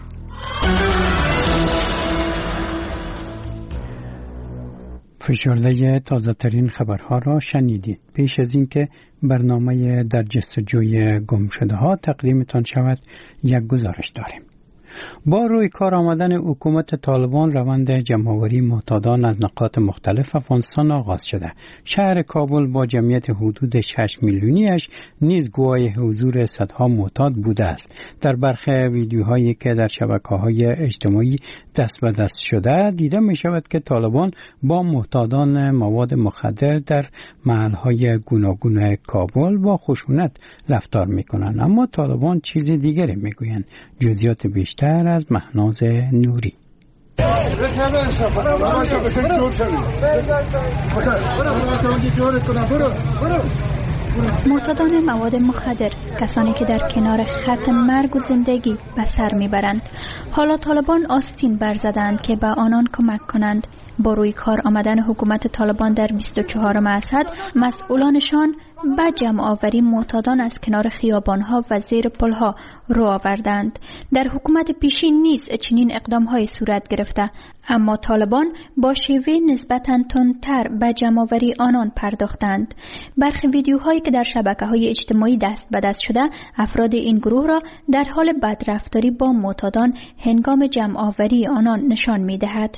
فشرده تازه ترین خبرها را شنیدید. پیش از اینکه برنامه در جستجوی گم شده ها تقدیمتان شود، یک گزارش داریم. با روی کار آمدن حکومت طالبان روند جمع‌آوری معتادان از نقاط مختلف افغانستان آغاز شده. شهر کابل با جمعیت حدود 6 میلیونیش نیز گواه حضور صدها معتاد بوده است. در برخی ویدیوهایی که در شبکه‌های اجتماعی دست به دست شده دیده می شود که طالبان با معتادان مواد مخدر در محل‌های گوناگون کابل با خشونت رفتار می کنند. اما طالبان چیز دیگری می گویند. جزئیات بیشتر از مهناز نوری. معتادان مواد مخدر، کسانی که در کنار خط مرگ و زندگی به سر میبرند، حالا طالبان آستین برزدند که به آنان کمک کنند. با روی کار آمدن حکومت طالبان در 24 اسد، مسئولانشان به جمع آوری معتادان از کنار خیابانها و زیر پلها رو آوردند. در حکومت پیشین نیز چنین اقدام‌های صورت گرفته، اما طالبان با شیوه نسبتاً تندتر به جمع آوری آنان پرداختند. برخی ویدیوهایی که در شبکه‌های اجتماعی دست به دست شده، افراد این گروه را در حال بدرفتاری با معتادان هنگام جمع آوری آنان نشان می‌دهد.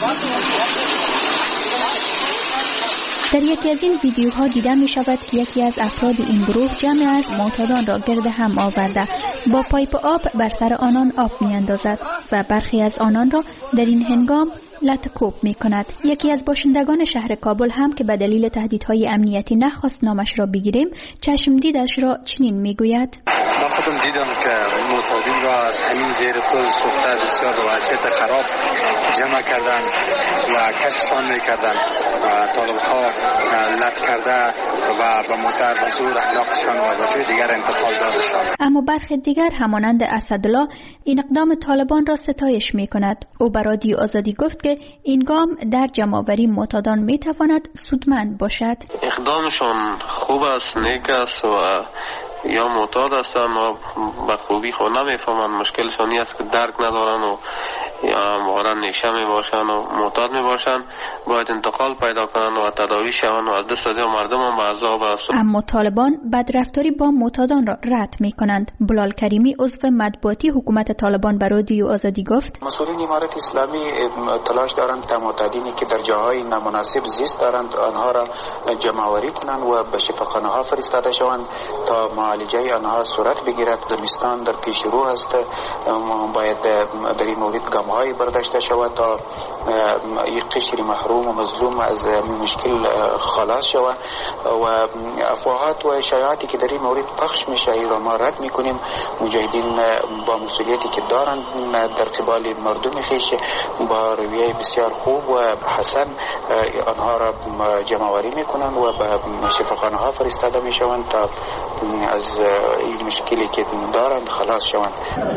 در یکی از این ویدیوها دیده می شود که یکی از افراد این گروه جمعی از معتادان را گرد هم آورده با پایپ آب بر سر آنان آب می اندازد و برخی از آنان را در این هنگام لطکوب می کند. یکی از باشندگان شهر کابل هم که به دلیل تهدیدهای امنیتی نخواست نامش را بگیریم، چشم دیدش را چنین می گوید: من خودم دیدم که معتادین را از همین زیر پل سوخته بسیار وضعیت خراب جمع کردن و کشفشان میکردن و طالب‌ها لط کرده و به موتر و زور اخلاقشان و به جای دیگر انتقال دادشان. اما برخی دیگر همانند اسدالله این اقدام طالبان را ستایش میکند. او به رادیو آزادی گفت که این گام در جمع‌آوری معتادان میتواند سودمند باشد. اقدامشان خوب است، نیک است و یا معتاد است، اما به خوبی خود نمیفهمند. مشکلشانی است که درک ندارن و یا مورا نیشه می باشن و معتاد می باشن باید انتقال پیدا کنن و تداوی شون و از دست مردم هم عذاب است. اما طالبان بدرفتاری با معتادان را رد می کنند. بلال کریمی عضو مطبوعاتی حکومت طالبان به رادیو آزادی گفت مسئولین امارت اسلامی تلاش دارند تا معتادینی که در جاهای نامناسب زیست دارند آنها را جمع‌آوری کنند و به شفاخانه ها فرستاده شوند تا معالجه آنها صورت بگیرد. زمستان در پیش رو است، باید در این مورد گام‌های برداشته شود تا یک قشر محروم و مظلوم از مشکل خلاص شود و افواهات و شایعاتی که در این مورد پخش میشه را ما رد میکنیم. مجاهدین با مسئولیتی که دارند در قبال مردم خویش با رویه بسیار خوب و حسن آنها را جمع‌آوری میکنند و به شفاخانه ها فرستاده میشوند تا از این مشکلی که دارند خلاص شوند.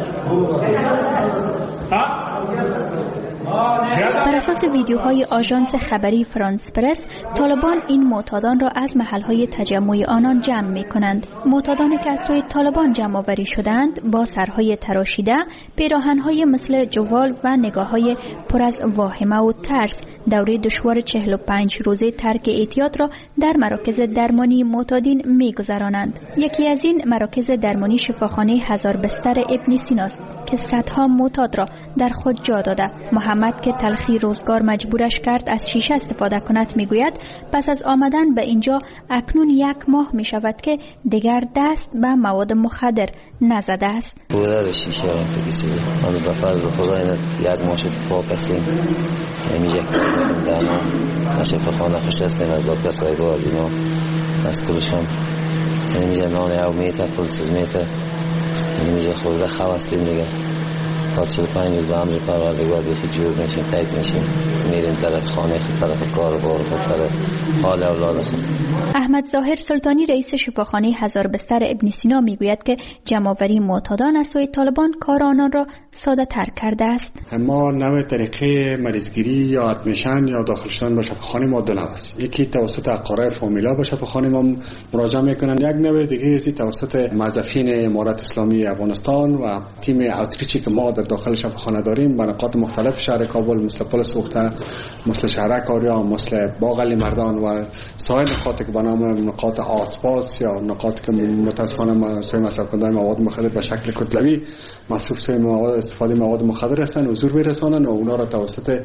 بر اساس ویدیوهای آژانس خبری فرانس پرس، طالبان این معتادان را از محلهای تجمع آنان جمع می کنند. معتادانی که از سوی طالبان جمع آوری شدند با سرهای تراشیده، پیراهنهای مثل جوال و نگاههای پر از واهمه و ترس دوره دشوار 45 روزه ترک اعتیاد را در مراکز درمانی معتادین می گذرانند. یکی از این مراکز درمانی شفاخانه هزار بستر ابن سینا است که صدها معتاد را در خود جا داده. محمد که تلخی روزگار مجبورش کرد از شیشه استفاده کند میگوید پس از آمدن به اینجا اکنون 1 ماه می شود که دیگر دست به مواد مخدر نزده است. بودار شیشه را تو کسی من به فضل خدا این 1 ماه شد پاک هستیم. نمیشه کنیم دانا شفاخانه خوش هستیم از دکتر صاحبا از اینا از کلشان نمیشه نان او میته پلسز میته نمیشه خورده خواه هستیم دیگه تا 45 روز به امر پروردگار بیخی جور میشیم تایید میشیم میریم طرف خانه خود طرف کار بار خود سر حال اولاد خود. احمد ظاهر سلطانی رئیس شفاخانه هزار بستر ابن سینا میگوید که جمع‌آوری معتادان از سوی طالبان کار آنان را ساده تر کرده است. ما نوع طریقه مریضگیری یا ادمیشن یا داخل شدن به شفاخانه ما دو نوع است. یکی توسط اقارای فامیلا به شفاخانه ما مراجعه میکنن، یک نوع دیگه است توسط موظفین امارت اسلامی افغانستان و تیم اوتریچی که ما در داخل شفاخانه داریم به نقاط مختلف شهر کابل مثل پل سوخته، مثل شهرک آریا، مثل باغ علی مردان و سایر نقاطی که به نام نقاط آتپاس یا نقاطی که متاسفانه سوی مصرف کننده مواد مخدر به شکل کتلوی مصرف سوی مواد استفاده مواد مخدر هستن حضور برسانن و اونا را توسط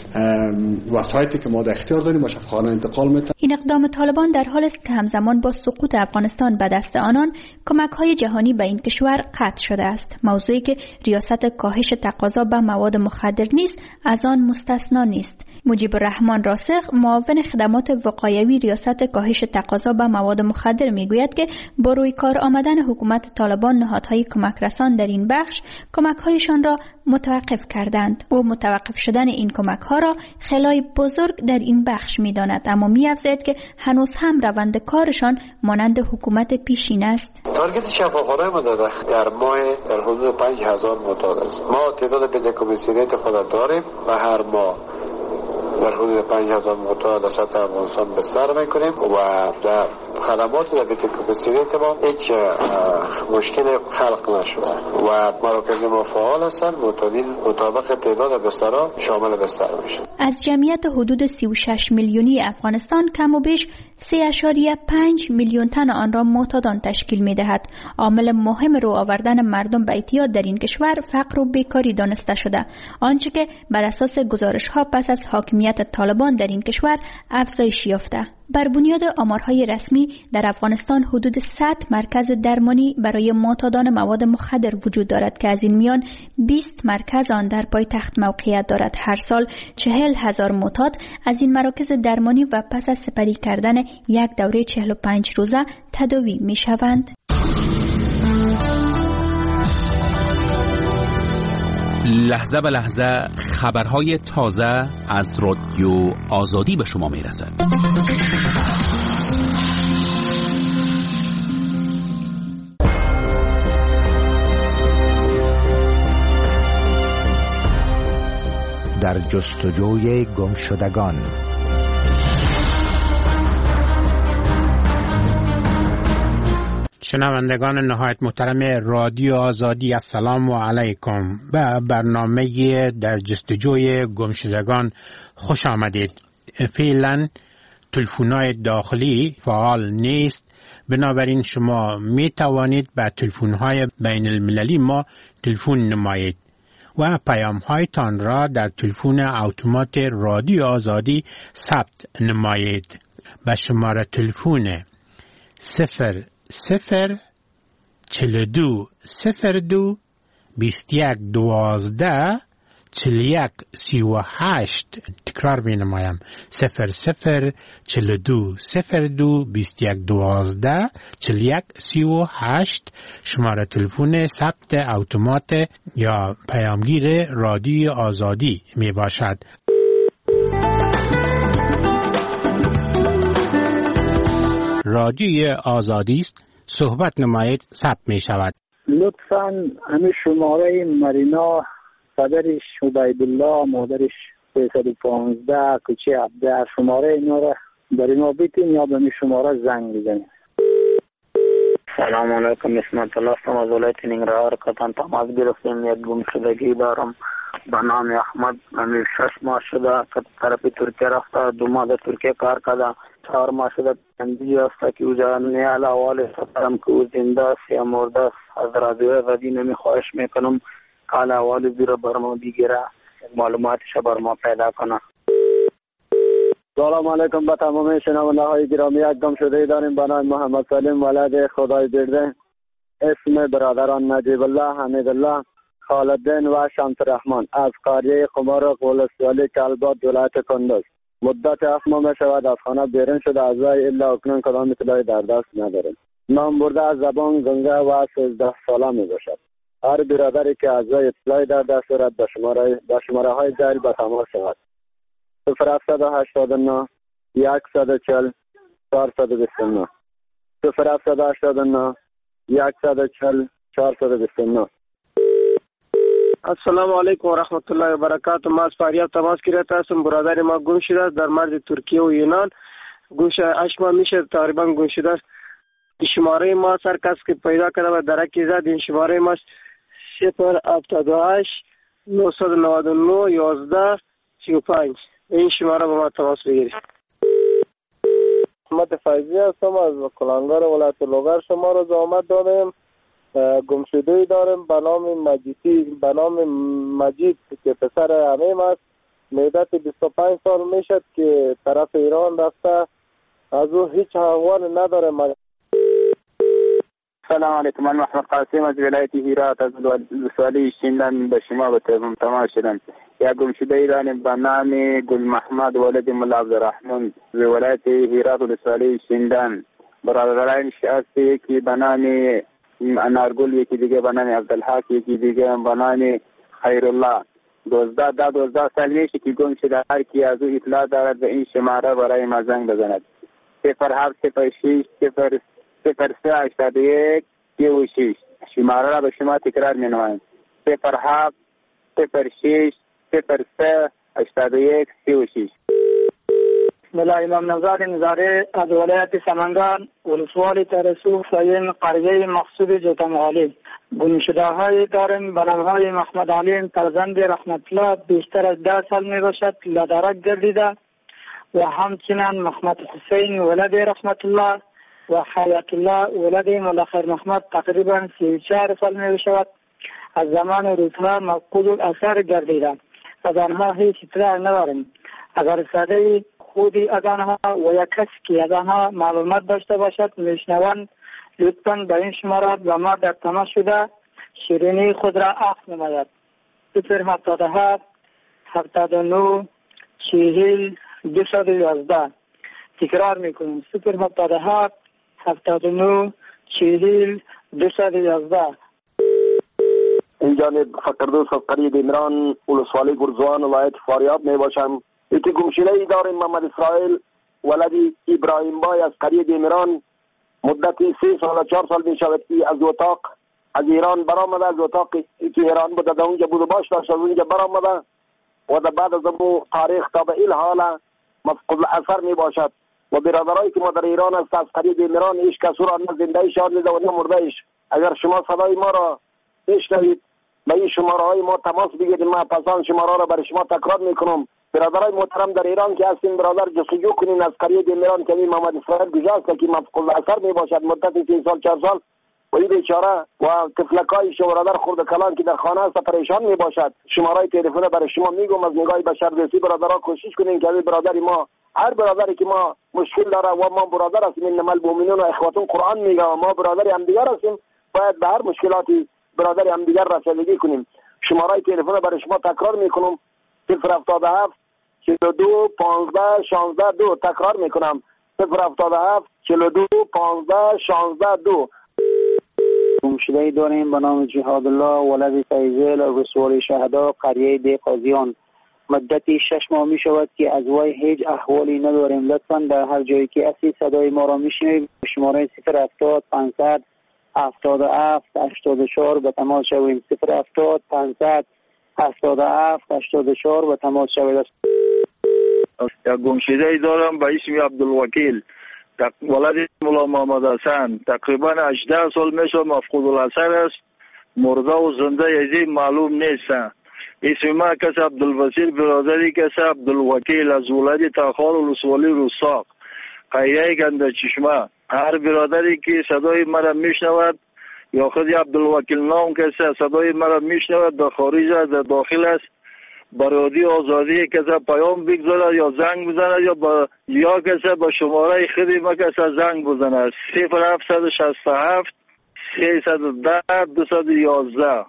وسایلی که ما در اختیار داریم به شفاخانه انتقال میدن. این اقدام طالبان در حالی است که همزمان با سقوط افغانستان به دست آنان کمک‌های جهانی به این کشور قطع شده است. موضوعی که ریاست کاهش تقاضا به مواد مخدر نیست از آن مستثنا نیست. مجیب الرحمن راسخ معاون خدمات وقایوی ریاست کاهش تقاضا به مواد مخدر میگوید که با روی کار آمدن حکومت طالبان نهادهای کمک رسان در این بخش کمک‌هایشان را متوقف کردند. او متوقف شدن این کمک‌ها را خلای بزرگ در این بخش می‌داند، اما می‌افزاید که هنوز هم روند کارشان مانند حکومت پیشین است. تارگت شفاخانه ما در ماه در حدود 5000 معتاد است. ما تعداد پدیکومیسیریت خود داریم و هر ماه در حدود 5000 معتاد در سطح افغانستان بستر میکنیم و در خدمات در پدیکومیسیریت ما هیچ مشکل خلق نشده و مراکز ما فعال هستند. معتادین مطابق تعداد بسترها شامل بستر میشن. از جمعیت حدود 36 میلیونی افغانستان کم و بیش 3.5 میلیون تن آن را معتادان تشکیل می‌دهد. عامل مهم رو آوردن مردم به اعتیاد در این کشور فقر و بیکاری دانسته شده، آنچه که بر اساس گزارش‌ها پس از حاکمیت طالبان در این کشور افزایش یافته. بر بنیاد آمارهای رسمی در افغانستان حدود 100 مرکز درمانی برای معتادان مواد مخدر وجود دارد که از این میان 20 مرکز آن در پایتخت موقعیت دارد. هر سال 40,000 معتاد از این مراکز درمانی و پس از سپری کردن یک دوره 45 روزه تداوی می شوند. لحظه به لحظه خبرهای تازه از رادیو آزادی به شما می رسد. در جستجوی گمشدگان. شنوندگان نهایت محترم رادیو آزادی، السلام علیکم. به برنامه در جستجوی گمشدگان خوش آمدید. فعلا تلفن‌های داخلی فعال نیست، بنابراین شما می توانید به تلفن‌های بین المللی ما تلفن نمایید و پیام‌هایتان را در تلفن اتومات رادیو آزادی ثبت نمایید. به شماره تلفن 004202 2112 4138. تکرار می نمایم 004202 2112 4138. شماره تلفن ثبت اتومات یا پیامگیر رادیو آزادی می باشد. رادیو آزادی است، صحبت نمایید، ثبت می شود. لطفاً همین شماره مرینا، پدرش عبیدالله، مادرش 315 کوچه عبده، شماره اینا را برای ما بیتین یا به می شماره زنگ بزنید. سلام علیکم، اسمت الله هستم از ولایت ننگرهار. کتان تماس گرفتیم، یک گمشدگی دارم به نام احمد. من 6 ماه شده که طرف ترکیه رفته، 2 ماه در ترکیه کار کرده، 4 ماه شده تنبیه است که اوجا نیال اول سفرم که او زنده است یا مرده است. از رادیو آزادی نمی خواهش میکنم حال اول زیرا برما بگیره، معلوماتش برما پیدا کنه. سلام علیکم به تمام شنونده های گرامی. یک گمشده داریم به نام محمد سلیم ولد خدای برده. اسم برادران نجیب الله، حمید الله، خالدین و شمس رحمان از قریه قمار قولستوالی کلبات ولایت کندوز. مدت 7 ماه می شود از خانه بیرون شده، از وی الا اکنون کدام اطلاعی در دست نداریم. نام برده از زبان گنگه و 13 ساله می باشد. هر برادری که از وی اطلاعی در دست دارد به شماره های زیر به تماس شود. 0789 140 429 0789 140 429. السلام علیکم و رحمت الله و برکاته. ما از فاریاب تماس گرفته هستم. برادر ما گم شده است در مرز ترکیه و یونان. گم شده 8 ماه میشه تقریبا گم شده است. شماره ما سر کس که پیدا کرده و درکی زد. این شماره ما 078 999 11 35. این شماره با ما تماس بگیرید. احمد فیضی هستم از کلانگار ولایت لوگر. شما را زحمت دادیم. گمشده‌ای داریم به نام مجید که پسر عمیم است. مدت 25 سال میشد که طرف ایران رفته، از او هیچ احوال نداریم. سلام علیکم، من محمد قاسم از ولایت هرات از ولسوالی شیندن به شما به تماس شدم. یک گمشده‌ای داریم به نام گل محمد ولد ملا عبدالرحمن از ولایت هرات ولسوالی شیندن. برادرانش هست، یکی به نام انارگل، یکی دیگه به نام عبدالحق، یکی دیگه به نام خیرالله. 12 سال میشه که گم شده. هر کی از او اطلاع دارد به این شماره برای ما زنگ بزند. 0706 0381 36. شماره را به شما تکرار می نمایم. 0706 0381 36. بسم امام نوزاد نظاره از ولایت سمنگان، ولسوالی ترسو ساین قریه مقصود جوتمغالی. گمشده های داریم به نام های محمد علیم فرزند رحمت الله، بیشتر از 10 سال می باشد لدرک گردیده، و همچنین محمد حسین ولد رحمت الله و حیات الله ولد ملخیر محمد تقریبا 34 سال می باشد. از زمان روزها مفقود الاثر گردیده. از آنها هیچ اطلاع نداریم. اگر ساده خودی از آنها و یک کسی که از آنها معلومات داشته باشد میشنوند، لطفاً به این شماره با ما در تماس شده شیرینی خود را عکس نماید. 077 79 40 211. تکرار میکنیم 077 79 40 211. این جانب فقردوس از قریه دیمران ولسوالی گرزوان ولایت فاریاب می باشم. یکی گمشده‌ای داریم محمد اسرائیل ولدی ابراهیم بای از قریه دیمران. مدت 3 سال 4 سال می شود که از اتاق از ایران برآمده. از اتاقی که ایران بوده در اونجا بود و باش داشت، از اونجا برآمده و در بعد از اون تاریخ تا به این حال مفقود الاثر می باشد. و برادرایی که ما در ایران است از قریه دیمران هیچ کس را نه زنده شاد دیده و نه مرده ایش. اگر شما صدای ما را بشنوید به این شماره های ما تماس بگیرید. ما پسان شماره را برای شما تکرار میکنم. برادرای محترم در ایران که هستین برادر جستجو کنین از قریه دیمران که این محمد اسرائیل گذشته که مفقود اثر می باشد مدت 3 سال 4 سال و این بیچاره و طفلکای برادر خرد کلان که در خانه است پریشان می باشد. شماره تلفن برای شما میگم از نگاه بشردوستی برادرها کوشش کنین که برادر ما هر برادری که ما مشکل داره و ما برادر هستیم انما المؤمنون اخوة قرآن میگه و ما برادر هم دیگر هستیم باید به هر مشکلاتی برادر هم دیگر رسیدگی کنیم. شماره تلفن برای شما تکرار میکنم 077 42 15 16 2 تکرار میکنم 077 42 15 16 2. گمشده‌ای داریم به نام جهاد الله ولد فیضل رسول شهدا قریه دی قاضیان. مدتی 6 ماه می شود که از وی هیچ احوالی نداریم. لطفا در هر جایی که هستی صدای ما را میشنوید شماره 070 500 77 84 به تماس شویم. 070 500 77 84 به تماس شوید. یک گمشده‌ای دارم به اسم عبدالوکیل ولد مولا محمد حسن. تقریبا 18 سال میشه مفقود الاثر است. مرده و زنده یزی معلوم نیست. اسم ما کس عبدالبصیر برادری کس عبدالوکیل از ولد تاخال ولسوالی رستاق قریه گنده چشمه. هر برادری که صدای مرا میشنود یا خود عبدالوکیل نام کسی صدای مرا میشنود در خارج است در داخل است برادی آزادی کسی پیام بگذاره یا زنگ بزنه یا کسی به شماره خودی ما کسی زنگ بزنه 0767 310 211.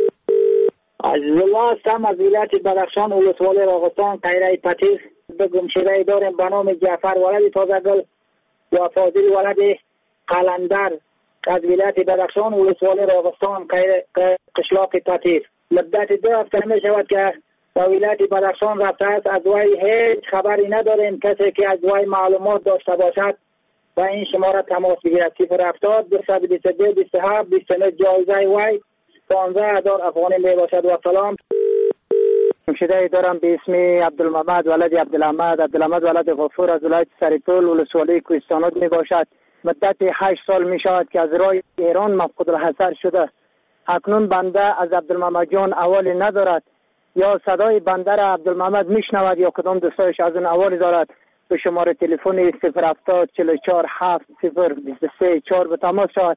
عزیزالله هستم از ولایت بدخشان ولسوالی راغستان قریه پتیس. به گمشده‌ای داریم به نام جعفر ولد تازهگل و فاضل ولد قلندر از ولایت بدخشان ولسوالی راغستان قشلاق پتیس. مدت 2 هفته می شود که به ولایت بدخشان رفته است. از وی هیچ خبری نداریم. کسی که از وی معلومات داشته باشد و این شماره تماس بگیرد 070 222 27 29 جایزه وی 15000 افغانی می باشد. و سلام. گمشده‌ای دارم به اسم عبدالمحمد ولد عبدالحمد ولد غفور از ولایت سریپول ولسوالی کوهستانات می باشد. مدت 8 سال می شود که از راه ایران مفقود الحضر شده. اکنون بنده از عبدالمحمد جان احوالی ندارد. یا صدای بنده را عبدالمحمد میشنود یا کدام دوستایش از اون احوالی دارد. به شماره تلفن 070 44 7 0 23 4 به تماس شود.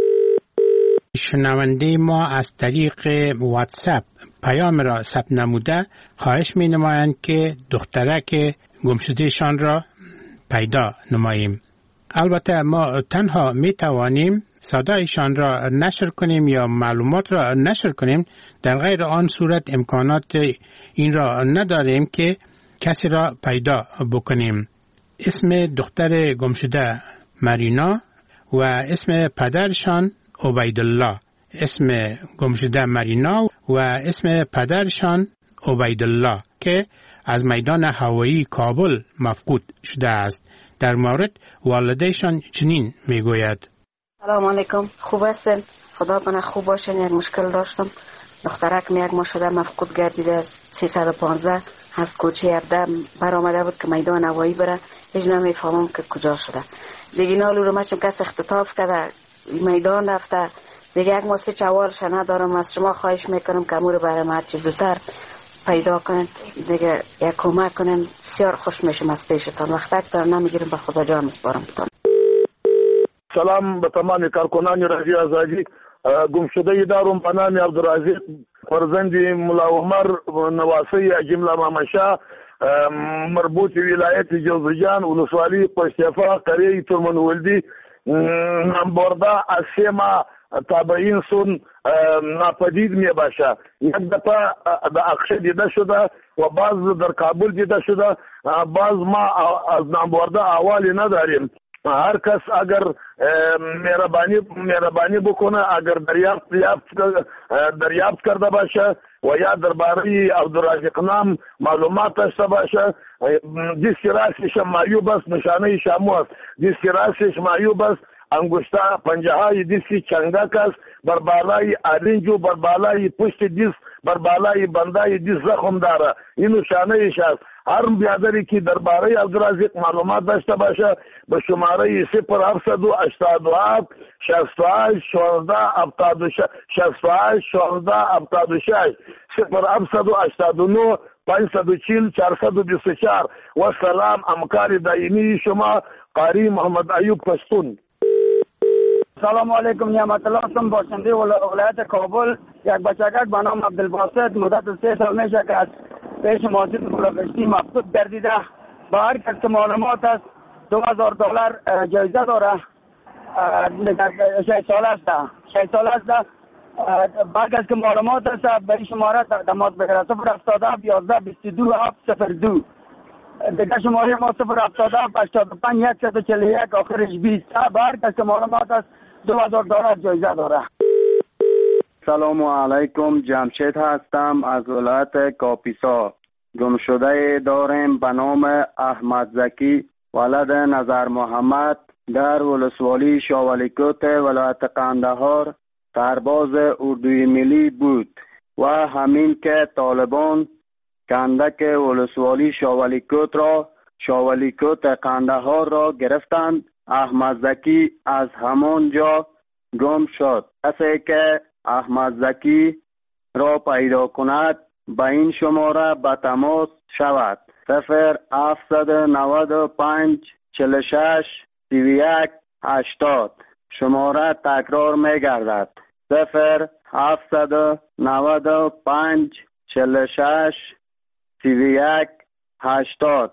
شنونده ما از طریق واتساپ پیام را ثبت نموده خواهش می نمایند که دخترک گمشدهشان را پیدا نماییم. البته ما تنها می توانیم صدایشان را نشر کنیم یا معلومات را نشر کنیم. در غیر آن صورت امکانات این را نداریم که کسی را پیدا بکنیم. اسم دختر گمشده مرینا و اسم پدرشان عبیدالله. اسم گمشده مرینا و اسم پدرشان عبیدالله که از میدان هوایی کابل مفقود شده است. در مورد والدهشان چنین میگوید: سلام علیکم، خوب هستین؟ خدا کنه خوب باشین. یک مشکل داشتم. دخترک یک ماه شده مفقود گردیده از 315 از کوچه 17 برآمده بود که میدان هوایی بره. هیچ نمیفهمم که کجا شده. دیگه نالو رو مچم کس اختطاف کرده میدان رفته. دیگه یک ماه چوالش ندارم. از شما خواهش میکنم که امور برای ما چه زودتر پیدا کنین. دیگه یک کمک کنین. بسیار خوش میشم از پیشتان. وقت اکتر نمیگیرم. به خدا جان میسپارم. سلام به تمام کارکنان رادیو آزادی. گمشده‌ای دارم به نام عبدالرزاق فرزند ملا عمر نواسی جمله مامشا مربوط ولایت جوزجان ولسوالی پشتیفا قریه ترمنولدی نمبرده از 3 ماه تابعین سون ناپدید می باشه. یک دفعه در اقشه دیده شده و بعض در کابل دیده شده. بعض ما از نمبرده احوالی نداریم. هر کس اگر مهربانی بکنه اگر دریافت کرده باشه و یا درباره عبدالرزاق نام معلومات داشته باشه. دیسک راسش معیوب است، نشانه شامو است. دیسک راسش معیوب است، انگشتا پنجه های دیسک چنگک است، بر بالای آرنجو بر بالای پشت دیس بر بالای بندای دیس زخم داره. این نشانه ایش است. هر بیادری که درباره عبدالرزاق معلومات داشته باشه به شماره 0787 68 14 76 68 14 76 0789 540 424 و سلام. همکار دائمی شما قاری محمد ایوب پشتون. سلام علیکم. نعمت الله هستم، باشنده ولایت کابل. یک بچگک به نام عبدالباسط مدت 3 سال میشه که از پیش ماسد بلوچستان مفقود گردیده. با هر کس که معلومات است $2000 جایزه داره. 6 سال است. بعد از که معلومات است به شماره تماس بگیره 077 11 22 702. دیگه شماره ما 077 85 141 آخرش 20. بعد از که معلومات است $2000 جایزه داره. سلام علیکم، جمشید هستم از ولایت کاپیسا. گمشده داریم به نام احمد زکی ولد نظر محمد در ولسوالی شاولیکوت ولایت قندهار سرباز اردوی ملی بود و همین که طالبان کندک ولسوالی شاولیکوت را شاولیکوت قندهار را گرفتند، احمد زکی از همان جا گم شد. کسی که احمد زکی را پیدا کند به این شماره به تماس شود 0795 46 31 80. شماره تکرار می گردد 0795 46 31 80.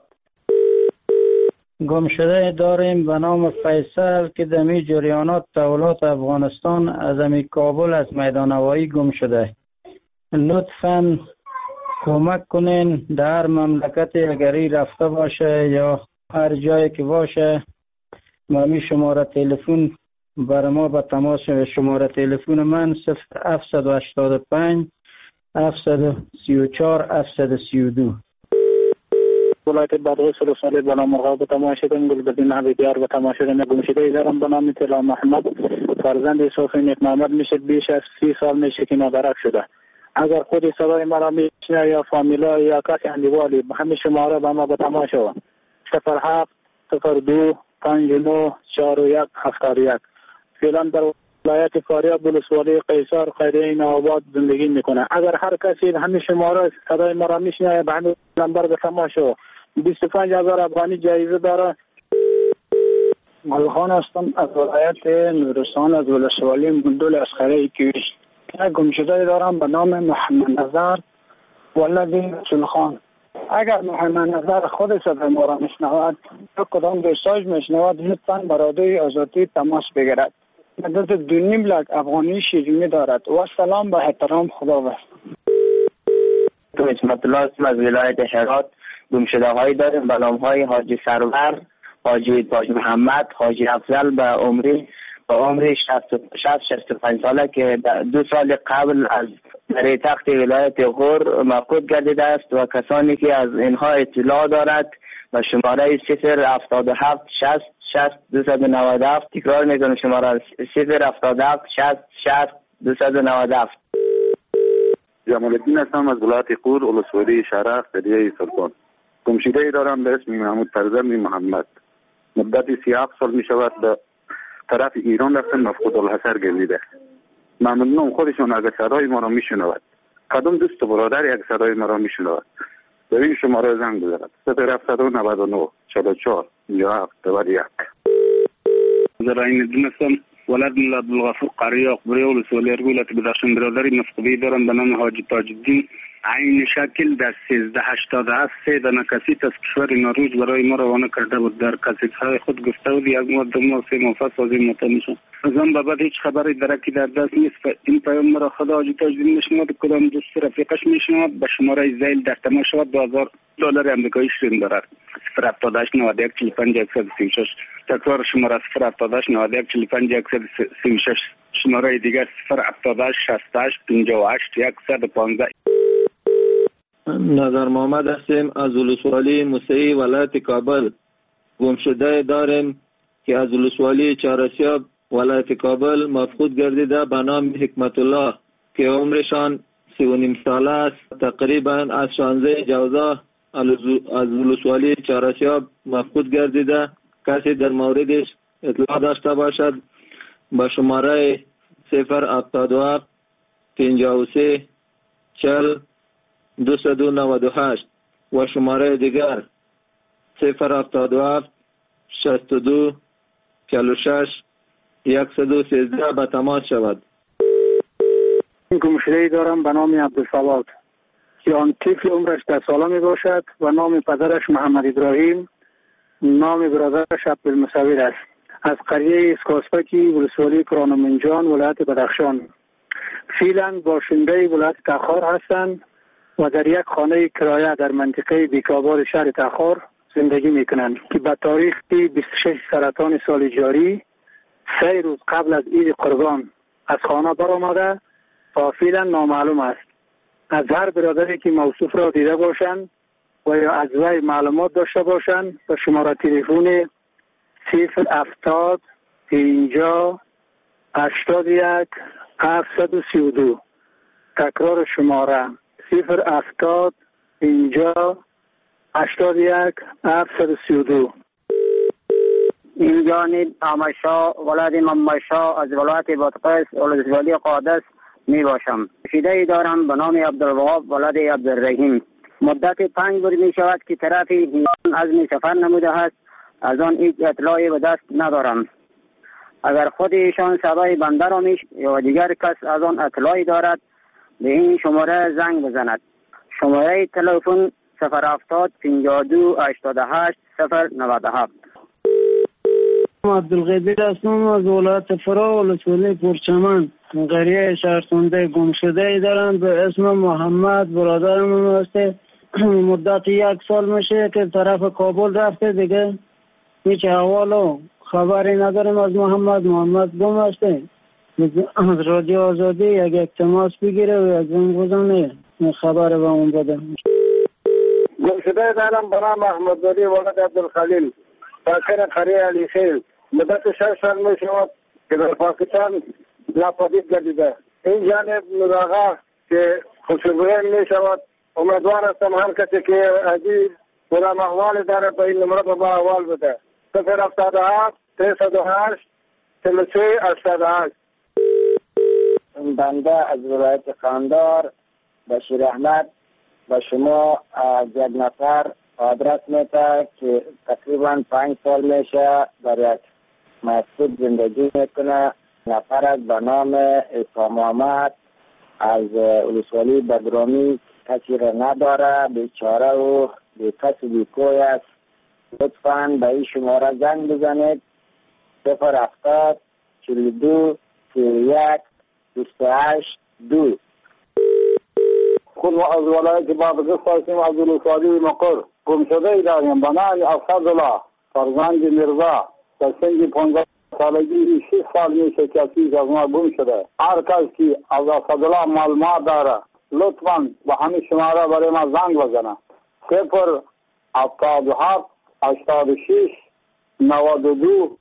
گمشده داریم به نام فیصل که دمی جریانات تولات افغانستان از امی کابل از میدان هوایی گم شده. لطفاً کمک کنین در مملکت اگری رفته باشه یا هر جایی که باشه مامی شماره تلفن برای ما به تماس. شماره تلفن من 0785 734 732. ولایت بادغیس رساله به نام مرغاب تماشیدن گلبدین حبیبیار به تماشیدن گمشده دارم به نام طلا محمد فرزند صوفی نیک محمد میشه. بیش از 30 سال میشه که نادرک شده. اگر خود صدای مرا میشنه یا فامیلا یا کسی اندیوالی به همین شماره به ما به تماشا 07 02 59 41 71. فعلا در ولایت فاریاب ولسوالی قیصر خیریه نوآباد زندگی میکنه. اگر هر کسی همین شماره صدای مرا میشنه به همین نمبر به تماشا 25000 افغانی جایزه داره. گلخان هستم از ولایت نورستان از ولسوالی مندول اسخره کیوش. گمشده دارم به نام محمد نظر ولد رسولخان. اگر محمد نظر خود صدای ما را میشنود یا کدام دوستاش میشنود لطفاً برادر آزادی تماس بگیرد. مدت 2.5 لک افغانی شیرینی دارد. و سلام به احترام. خدا بخیر. اسمت الله از ولایت هرات. گمشده هایی داریم به نام های حاجی سرور، حاجی تاج محمد، حاجی افضل به عمری 65 ساله که 2 سال قبل از در تخت ولایت غور مفقود گردیده است و کسانی که از اینها اطلاع دارد و شماره 077 60 60 297. تکرار میکنم شماره 077 60 60 297. جمال الدین هستم از ولایت غور ولسوالی شرق قریه سلطان. گمشده دارم به اسم محمود فرزند محمد. مدت 37 سال می شود به طرف ایران رفتن مفقود الحصر گردیده. ممنونم خودشون اگر صدای ما را میشنود. کدام دوست و برادر یک صدای ما را میشنود به این شماره زنگ بزند 0799 44 57 91. زراین دونستم ولد ملا عبدالغفور قریه اقبری ولسوالی ارگولت بدخشان برادری مفقودی دارم به نام حاجی تاج الدین. عین شکل در 1387 3 دانه کسیت از کشور نروژ برای ما روانه کرده بود. در کسیت‌های خود گفته بود یک ماه 2 ماه 3 ماه پس از این مطمئن از آن به بعد هیچ خبری درکی در دست نیست. این پیام مرا خدا حاجی تاج الدین میشنود. کدام دوست رفیقش میشنود به شماره زیل در تماس شود. $2000 آمریکایی شیرین دارد 078 91 45 136. تکرار شماره 078 91 45 136. شماره دیگر 078 68 58 115. نظر محمد هستیم از ولسوالی موسعی ولایت کابل. گمشده داریم که از ولسوالی چهارسیاب ولایت کابل مفقود گردیده به نام حکمت الله که عمرشان 3.5 ساله است. تقریبا از 16 جوزا از ولسوالی چهارسیاب مفقود گردیده. کسی در موردش اطلاع داشته باشد به شماره 077 53 40 298 و شماره دیگر 077 62 46 113 به تماس شود. گمشده‌ای دارم به نام عبدالصواد که آن طفل عمرش 10 ساله می باشد و نام پدرش محمد ابراهیم، نام برادرش عبدالمصور است. از قریه اسکاسپکی ولسوالی کرانمنجان ولایت بدخشان. فعلا باشنده ولایت تخار هستند و در یک خانه کرایه در منطقه بیکاباد شهر تخار زندگی میکنند که به تاریخ 26 سرطان سال جاری 3 روز قبل از عید قربان از خانه برآمده و فعلا نامعلوم است. از هر برادری که موصوف را دیده باشند و یا از وی معلومات داشته باشند به شماره تلفن 070 50 81 732. تکرار شماره 070 50 81 732. این جانب آمشا ولد ممشا از ولایت بادغیس ولسوالی قادس می باشم. شیده دارم به نام عبدالوهاب ولد عبدالرحیم. مدت 5 روز می شود که طرف ایران عزم سفر نموده است. از آن هیچ اطلاعی به دست ندارم. اگر خود ایشان صدای بنده را یا دیگر کس از آن اطلاعی دارد به این شماره زنگ بزند. شماره تلفن 070 52 88 097. عبدالقدیر هستم از ولایت فرا ولسوالی پرچمن. قریه شهرسنده گمشده دارم به اسم محمد. برادرم هسته. مدت 1 سال میشه که طرف کابل رفته دیگه هیچ احوال و خبری ندارم از محمد گم هسته. از رادیو آزادی یک تماس بگیره و یک زنگ بزنه خبر به اون بده. گمشده دارم به نام احمد ولی ولد عبدالخلیل ساکن قریه علی خیل. مدت 6 سال می شود که در پاکستان ناپدید گردیده. این جانب مراغه که خوشبوین می شود. امیدوار هستم هر کسی که عزیز کدام احوال داره به این نمره به احوال بده. 077 308 43 88. بنده از ولایت خاندار بشیر احمد و شما از یک نفر آدرس میده که تقریبا 5 سال میشه در یک مسجد زندگی میکنه. نفر از به نام عیسی محمد از ولسوالی بدرامی کسی را نداره، بیچاره و بی کس و بی کوی است. لطفاً به این شماره زنگ بزنید 070 42 31 28 2. خود از ولایت بادغیس هستیم از ولسوالی مقر. گمشده داریم به نام اسدالله فرزند مرزا در سن 15 سالگی 6 سال میشه که از ما گم شده. هر کس که از اسدالله معلومات داره لطفاً به همین شماره برای ما زنگ بزنه 077 86 92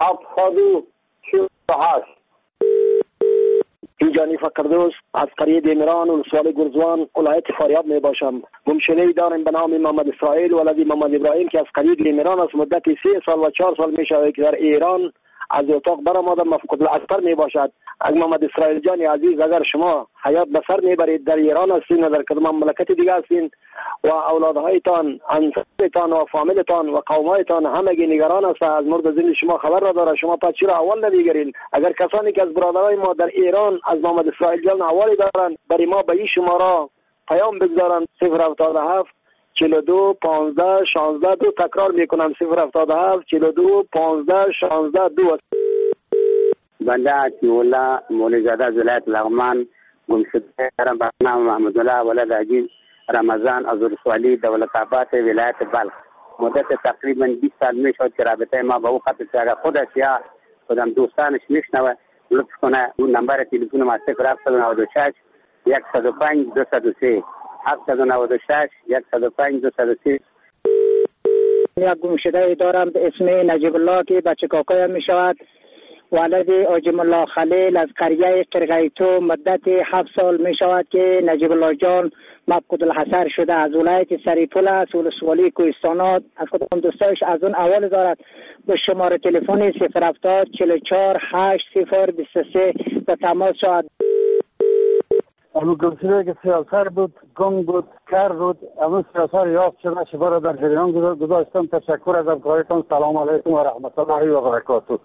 748. اینجانی فقردوس از قریه دیمران ولسوالی گرزوان ولایت فاریاب می باشم. گمشده‌ای دارم به نام محمد اسرائیل ولد محمد ابراهیم که از قریه دیمران از مدت 3 سال و 4 سال می شود که در ایران از اتاق برآمده مفقود الاثر می باشد. اگر محمد اسرائیل جان عزیز اگر شما حیات به سر میبرید در ایران هستین و در کدام مملکت دیگه هستین و اولادهایتان انصارتان و فامیلتان و قومایتان همگی نگران است از مورد زندگی شما خبر را داره، شما پس چرا اول نمیگیرین؟ اگر کسانی که از برادرای ما در ایران از محمد اسرائیل جان احوالی دارن برای ما به این شماره پیام بگذارن 077 42 15 16 2. تکرار میکنم 077 42 15 16 2. بنده عطی‌الله مولوی‌زاده از ولایت لغمان گمشده دارم به نام محمدالله ولد عجیز رمضان از ولسوالی دولت‌آباد ولایت بلخ. مدت تقریبا 20 سال میشد که رابطه ما با او قطع شد. اگر خودش یا خودم دوستانش میشنوه لطف کنه اون نمبر تلفن ما 0796 105 203 796 105 203. یک گمشده دارم به اسم نجیب الله که بچه کاکایم می شود. ولد آجم الله خلیل از قریه قرغیتو. مدت 7 سال می شود که نجیب الله جان مفقود الحصر شده از ولایت سریپل است ولسوالی کوهستانات. از خودم دوستایش از اون اول دارد به شماره تلفن 070 44 8023 به تماس شد. اما گمشده که سیاسر بود، گنگ بود، کر بود، اما سیاسر یافت شده شبا را در جریان گذاشتم. تشکر از همکاریتان. سلام علیکم و رحمت الله و برکاته.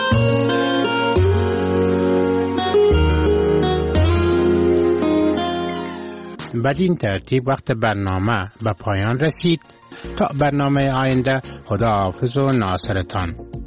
بدین ترتیب وقت برنامه به پایان رسید. تا برنامه آینده خدا حافظ و ناصرتان.